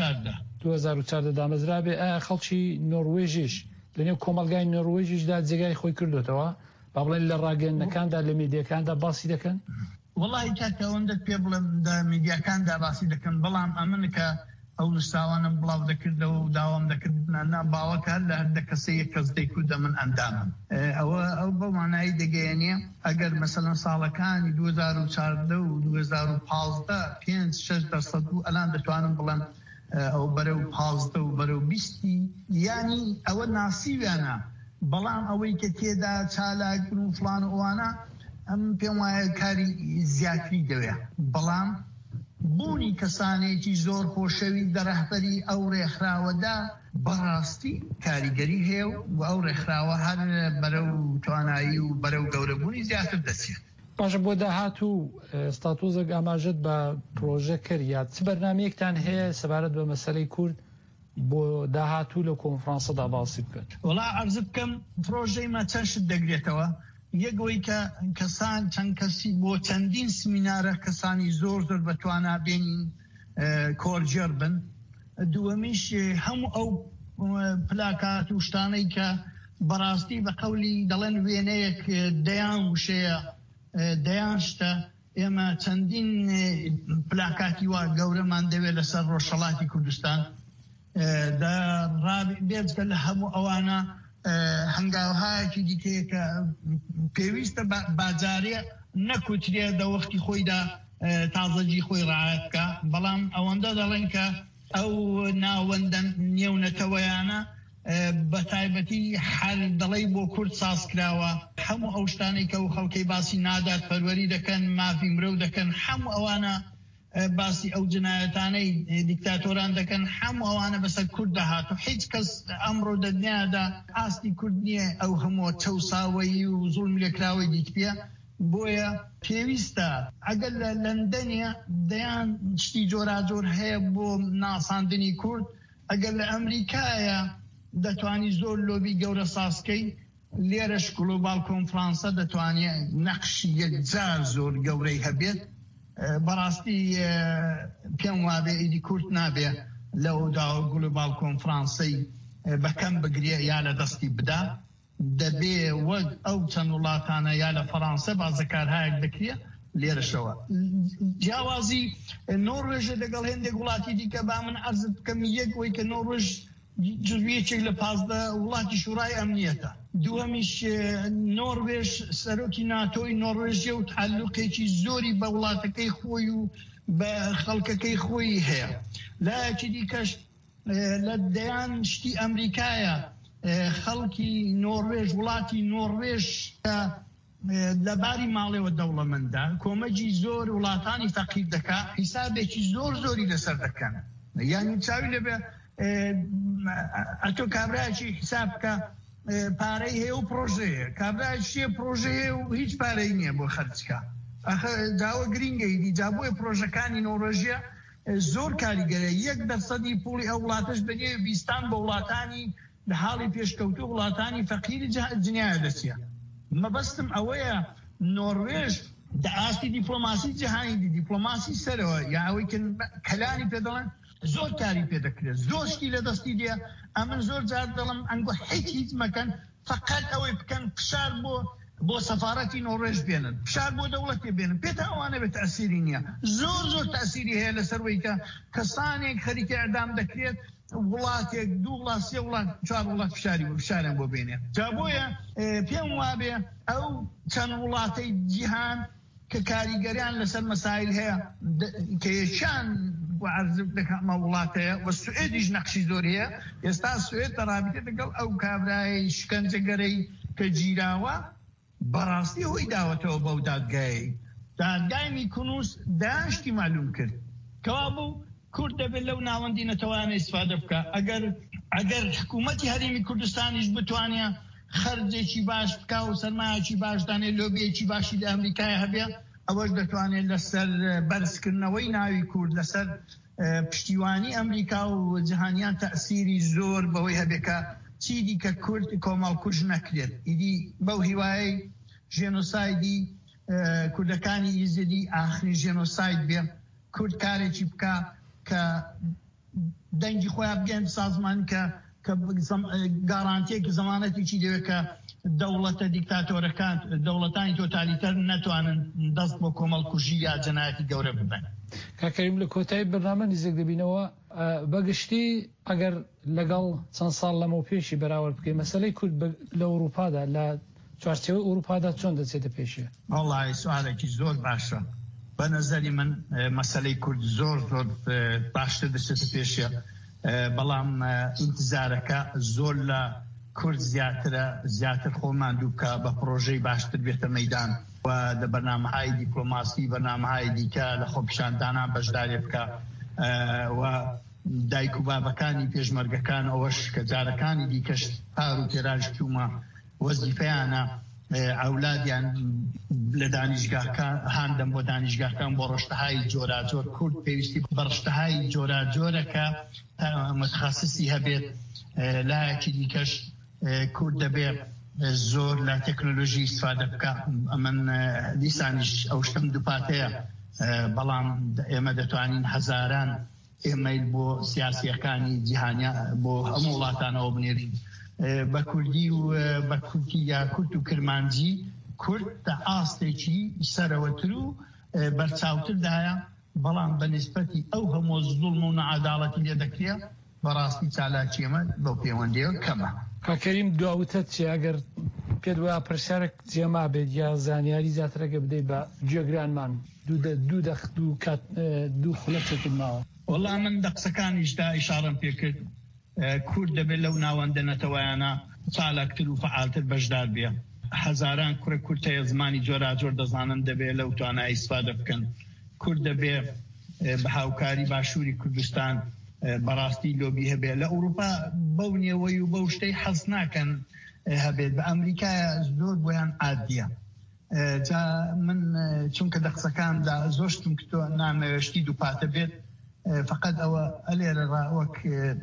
هەزار و چواردە دامەزرا بێ. خەڵکی نۆروێژیش لەنێو کۆمەلگای نۆروێژیشدا جێگای خۆی کردوتەوە با بڵێن لە ڕاگەیەندەکاندا لە میدیەکاندا باسی دەکەن. وڵی کاتە ئەوەندە پێ بڵێم میدیاکاندا باسی دەکەن بەڵام ئەمن کە ئەو لەستاوانم بڵاو دەکردەوە و داوام دەکردنا باوەکە لە هەردە کەسەیە کەس دەیکوودە من ئەندامم. ئەوە ئەو بەمانایی دەگەیەنێ ئەگەر مەسەلەن ساڵەکانی دوو هەزار و چواردە و دوو هەزار و پانزدە پێنج شەش دەسەد و ئەلان دەتوانم بڵێم ئەو بەرەو پانزدە و بەرەو بیستی یانی ئەوە ناسیویانە. بەڵام ئەوەی کە تێدا چالاکن و فلان ئەوانە ئەم پێم وایە کاری زیاتری دەوێت. بەڵام بوونی کەسانێکی زۆر خۆشەوی دەرەحبەری ئەو ڕێکخراوەدا بەڕاستی کاریگەری هەیە و ئەو ڕێکخراوە هەر بەرەو توانایی و بەرەو گەورەبوونی زیاتر دەچێت. باشە بۆ داهاتوو ستاتۆزێک ئاماژەت بە پرۆژە کردیا چ بەرنامەیەکتان هەیە سەبارەت بە مەسەلەی کورد بۆ داهاتوو لە کۆنفرانسەدا باسی بکەن؟ وڵا عەرز بکەم پرۆژەی ما چەند شت دەگرێتەوە. یەکەوەی کە کەسان چەند کەسی بۆ چەندین سمینارە کەسانی زۆر زۆر بەتوانە بێنین کۆرجێر بن. دووەمیش هەموو ئەو پلاکات و شتانەی کە بەڕاستی بە قەولی دەڵێن وێنەیەک دەیان وشەیە دەیان شتە ئێمە چەندین پلاکاتی وا گەورەمان دەوێت لەسەر ڕۆژهەڵاتی کوردستان بێجگە لە هەموو ئەوانە هەنگاوهایەکی دیکەیە کە پێویستە باجارێ نەکوترێ دەوەختی خۆیدا تازەجی خۆی ڕایەت بکە. بەڵام ئەوەندە دەڵێن کە ئەو ناوەندە نێونەتەوەیانە بە تایبەتی حال دەڵی بۆ کورد سازکراوە. هەموو ئەو شتانەی کە و خەڵکەی باسی نادات پەروەری دەکەن مافی مرۆ دەکەن هەموو ئەوانە باسی ئەو جنایەتانەی دیکتاتۆران دەکەن هەموو ئەوانە بەسەر کورد دەهاتوو. هیچ کەس ئەمڕۆ دەدنیادا ئاستی کورد نییە ئەو هەموو چەساوەیی و زوڵم لێکراوەی دیتپێ. بۆیە پێویستە ئەگەر لە لەندەنە دەیان شتی جۆراجۆر هەیە بۆ ناساندنی کورد ئەگەر لە ئەمریکایە دەتوانی زۆر لۆبی گەورە ساسکەی لێرەش گلۆبال کۆنفرانسە دەتوانێت نەقشی یەکجار زۆر گەورەی هەبێت. بەڕاستی پێم وابێ ئیدی کورد نابێ لەودا گلۆبال کۆنفرانسەی بەکەم بگرێ یا لە دەستی بدا. دەبێ وەک ئەو چەند وڵاتانە یا لە فەڕەنسا بازەکارهایەک دەکرێت لێرەشەوە. جیاوازی نۆڕێژە لەگەڵ هێندێک وڵاتی دیکە با من عەرز بکەم یەکەوەی کە نۆڕێژ جزویەکێک لە پازدە وڵاتی شورای ئەمنیەتە. دووەمیش نۆڕوێژ سەرۆکی ناتۆی نۆڕێژیە و تعلقێکی زۆری بە وڵاتەکەی خۆی و بە خەڵکەکەی خۆی هەیە. لایەکی دیکەش لە دەیان شتی ئەمریکایە خەڵکی نۆڕێژ وڵاتی نۆڕێژ لەباری ماڵێەوە دەوڵەمەندە کۆمەجی زۆر وڵاتانی فەقیر دەکا حیسابێکی زۆر زۆری لەسەر دەکەن. یانی چاوی لەبێ ئەتۆ کابراایکی حساب بکە پارەی هەیە و پرۆژەیە کابراایشیە پرۆژەیە و هیچ پارەی نییە بۆ خەرچکە. داوە گرینگەیدی جابۆی پرۆژەکانی نۆڕۆژیە زۆر کاریگەرە یەک دەسەدی پوڵی ئەو وڵاتش بەنێ بیستان بە وڵاتانی لە حاڵی پێشکەوتو وڵاتانی فەقیری جنایە دەچیە. مەبەستم ئەوەیە نۆڕێژ دەئاستی دیپلۆماسی جیهانی دی دیپلۆماسی سەرەوە یا ئەوەی کەلانی پێ دەڵێن زۆر کاری پێ دەکرێت زۆر شتی لە دەستی دێ. ئەمن زۆر جار دەڵم ئەنگۆ هیچ هیچ مەکەن فقط ئەوەی بکەن پشار بۆ بۆ سەفارەتی نۆڕێژ بێنن پشار بۆ دەوڵەتی بێنن پێتە ئەوانە بێت تەسیری نییە. زۆر زۆر تەسیری هەیە لەسەروەی کە کەسانێک خەریکە ئەدام دەکرێت وڵاتێک دوو وڵات سێ وڵات چوار وڵات فشاری بۆ فشاریان بۆ بێنێ. جا بۆیە پێم وابێ ئەو چەند وڵاتەی جیهان کە کاریگەریان لەسەر مەسایل هەیە کە یەکیان وەکو عەرزم دەکەمە وڵاتەیە و سوئێدیش نەقشی زۆر هەیە ئێستا سوئێد تەڕابطە لەگەڵ ئەو کابرای شکنجەگەرەی کە گیراوە بەڕاستی هۆی داوەتەوە بەو دادگای دادگای میکونوس داشتی معلوم کرد کەوا بوو کورد دەبێت لەو ناوەندی نەتەوانێت ئیسفادە بکە ئەگەر ئەگەر حکوومەتی هەرێمی کوردستانیش بتوانێ خەرجێکی باش بکە و سەرمایەکی باش دانێت لۆبیەکی باشی لە ئەمریکای هەبێ ئەوەش دەتوانێت لەسەر بەرزکردنەوەی ناوی کورد لەسەر پشتیوانی ئەمریکا و جیهانیان تەئسیری زۆر بەوەی هەبێکە چیدی کە کورد کۆمەڵکوژ نەکرێت ئیدی بەو هیوایەی ژێنۆسایدی کوردەکانی ئیزدی ئاخری ژێنۆساید بێ کورد کارێکی بکە کە دەنگی خۆیان بگەن سازمان کە کە گارانتیەکی زمانەتێکی دەوێت کە دەوڵەتە دیکتاتۆرەکان دەوڵەتانی تۆتالیتەر نەتوانن دەست بۆ کۆمەڵکوژی یا جەنایەتی گەورە ببەن. کاکەریم لە کۆتایی بەرنامە نزیک دەبینەوە بەگشتی ئەگەر لەگەڵ چەند ساڵ لەمە پێشی بەراورد بکەین مەسەلەی کورد لە ئەوروپادا لە چوارچێوەی ئەوروپادا چۆن دەچێتە پێشێ؟ وەڵڵی سوالێکی زۆر باشە. بە نەزەری من مەسەلەی کورد زۆر زۆر باشتر دەچێتە پێشێ بەڵام ئینتزارەکە زۆر لە کورد زیاترە زیاتر خۆمان دووکە بە پرۆژەی باشتر بێتە مەیدان و لە بەرنامەهای دیپلۆماسی بەرنامەهای دیکە لە خۆپیشاندانان بەشدارێ بکە و دایک و بابەکانی پێشمەرگەکان ئەوەش کە جارەکانی دیکەش پار و تێراژ تومە وەزیفەیانە ئەولادیان لە دانیشگاکان هاندەم بۆ دانیشگاکان بۆ ڕشتەهای جۆراجۆر کورد پێویستی بە ڕشتەهای جۆراجۆرەکە متخەسیسی هەبێت لایەکی دیکەش کورد دەبێت زۆر لە تەکنۆلۆژی استفادە بکە ئەمن دیسانیش ئەو شتم دووپاتەیە بەڵام ئێمە دەتوانین هەزاران ئێمەیل بۆ سیاسیەکانی جیهانیا بۆ هەموو وڵاتانەوە بنێرین بە کوردی و بە کورتی یا کورد و کرمانجی کورد تا ئاستێکی سەرەوەتر و بەرچاوتردایە بەڵام بە نسبەتی ئەو هەموو زوڵم و نەعەداڵەتی لێ دەکرێت بەڕاستی چالاکی ئێمە بەو پەیوەندیەوە کەمە. کاکەریم دواوتت چی ئەگەر پێت وایە پرسیارێک جێما بێت یا زانیاری زیاترەکە بدەیت بە گوێگرانمان دوو دەخت و دوو خولەکێکی ماوە؟ وەڵام من دە قسەکانیشدا ئیشارەم پێ کرد کورد دەبێت لەو ناوەندە نەتەوایانە چالاکتر و فعالتر بەشدار بێ هەزاران کوڕە کورتەیە زمانی جۆراجۆر دەزانن دەبێت لەو توانای ئیسفادە بکەن کورد دەبێت بە هاوکاری باشووری کوردستان بەڕاستی لۆبی هەبێت لە ئەوروپا بەو نێوەی و بەو شتەی حەز ناکەن هەبێت بە ئەمریکایە زۆر بۆیان عادیە جا من چونکە دە قسەکاندا زۆشتم کە تۆ نامەوێشتی دووپاتە بێت فقط ئەوە ئەلێرە وەک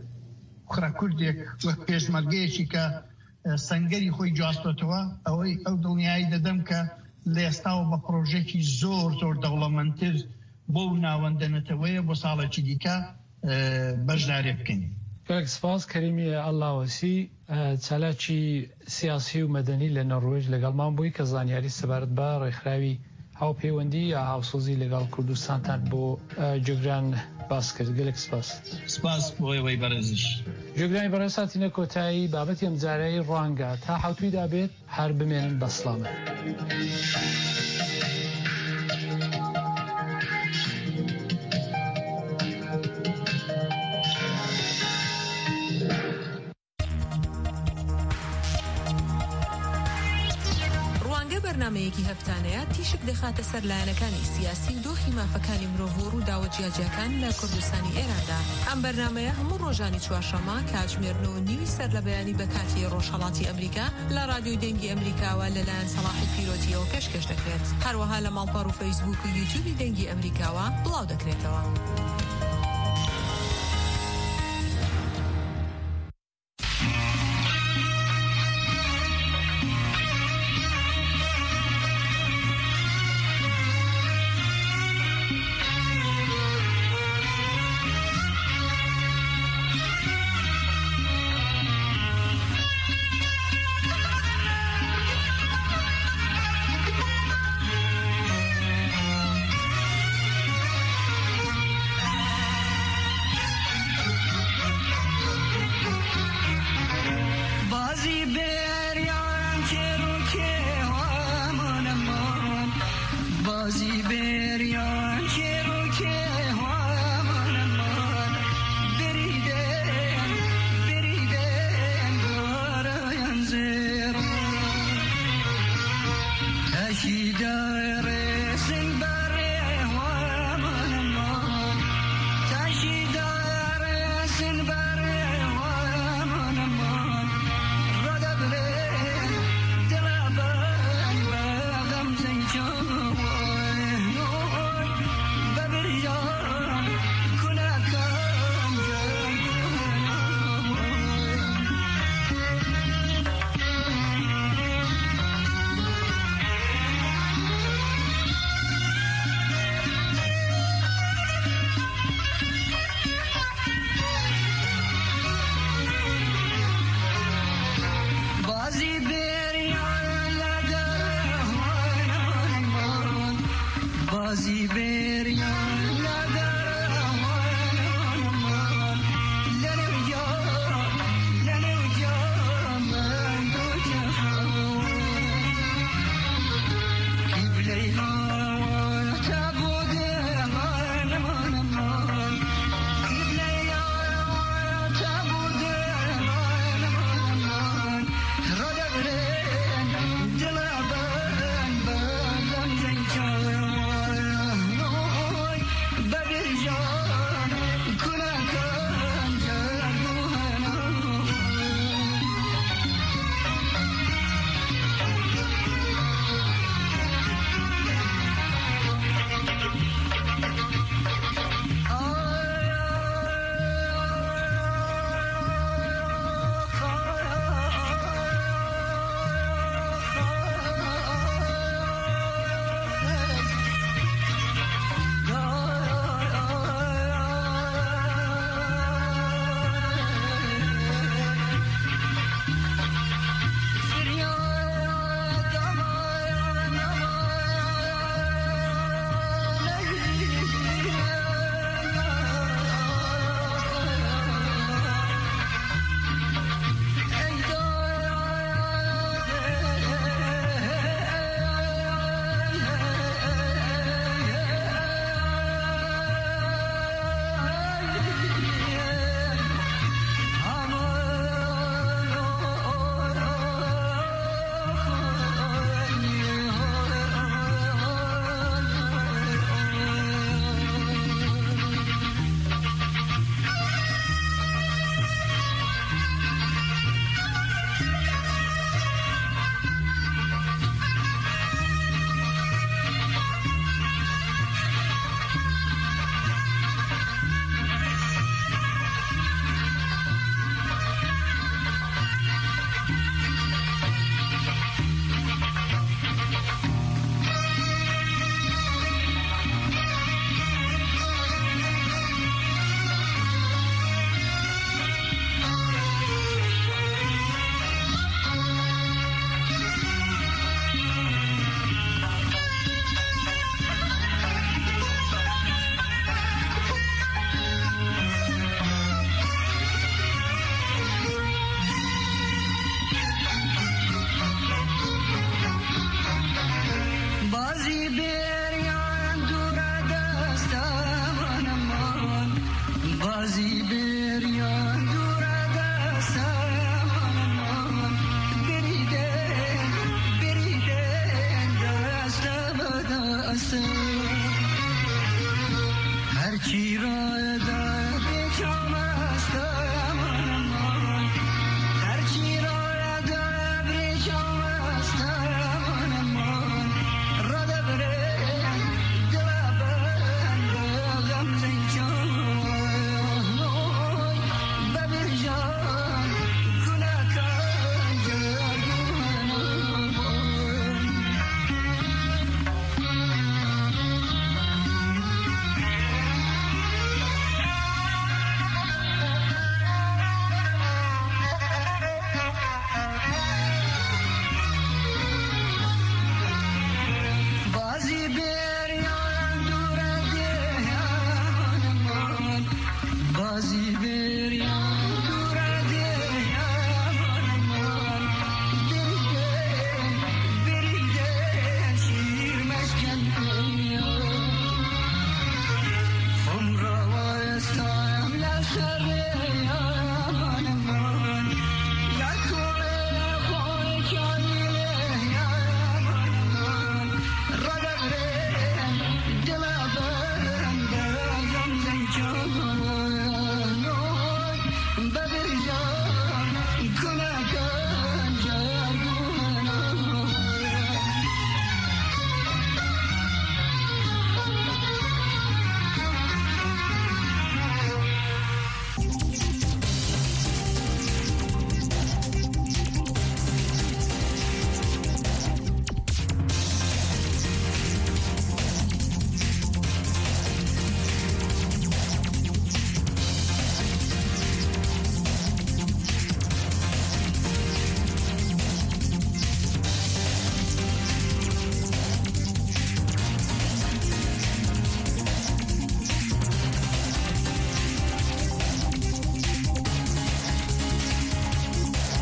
کوڕە کوردێک وەک پێشمەرگەیەکی کە سەنگەری خۆی جواستۆتەوە ئەوەی ئەو دڵنیایی دەدەم کە لە ئێستاوە بە پرۆژێکی زۆر زۆر دەوڵەمەندتر بۆ ناوەندەنەتەوەیە بۆ ساڵێکی دیکە بەشدارێ بکەین. گەلێک سپاس کەریمی ئەڵڵاوەسی چالاکی سیاسی و مەدەنی لە نەڕۆژ لەگەڵمان بووی کە زانیاری سەبارەت بە ڕێکخراوی هاوپەیوەندی یا هاوسۆزی لەگەڵ کوردستانتان بۆ جێگران باس کرد. گەلێک سپاس. سپاس بۆی بەڕێزش. جێگرانی بەڕێزاتینە کۆتایی بابەتی ئەم جارەی ڕوانگە تا حوتویدا بێت هەر بمێنن بە سڵامە. بەرنامەیەکی هەفتانەیە تیشک دەخاتە سەر لایەنەکانی سیاسی و دۆخی مافەکانی مرۆڤ و داوە جیاجیەکان لە کوردستانی ئێراندا. ئەم بەرنامەیە هەموو ڕۆژانی چوارشەممە کاتژمێرنەوە نیوی سەر لە بەیانی بە کاتی ڕۆژهەڵاتی ئەمریکا لە رادیۆی دەنگی ئەمریکاوە لەلایەن سەلاحی پیرۆتیەوە پێشکەش دەکرێت. هەروەها لە ماڵپەڕ و فەیسبوک و یوتیوبی دەنگی ئەمریکاوە بڵاو دەکرێتەوە.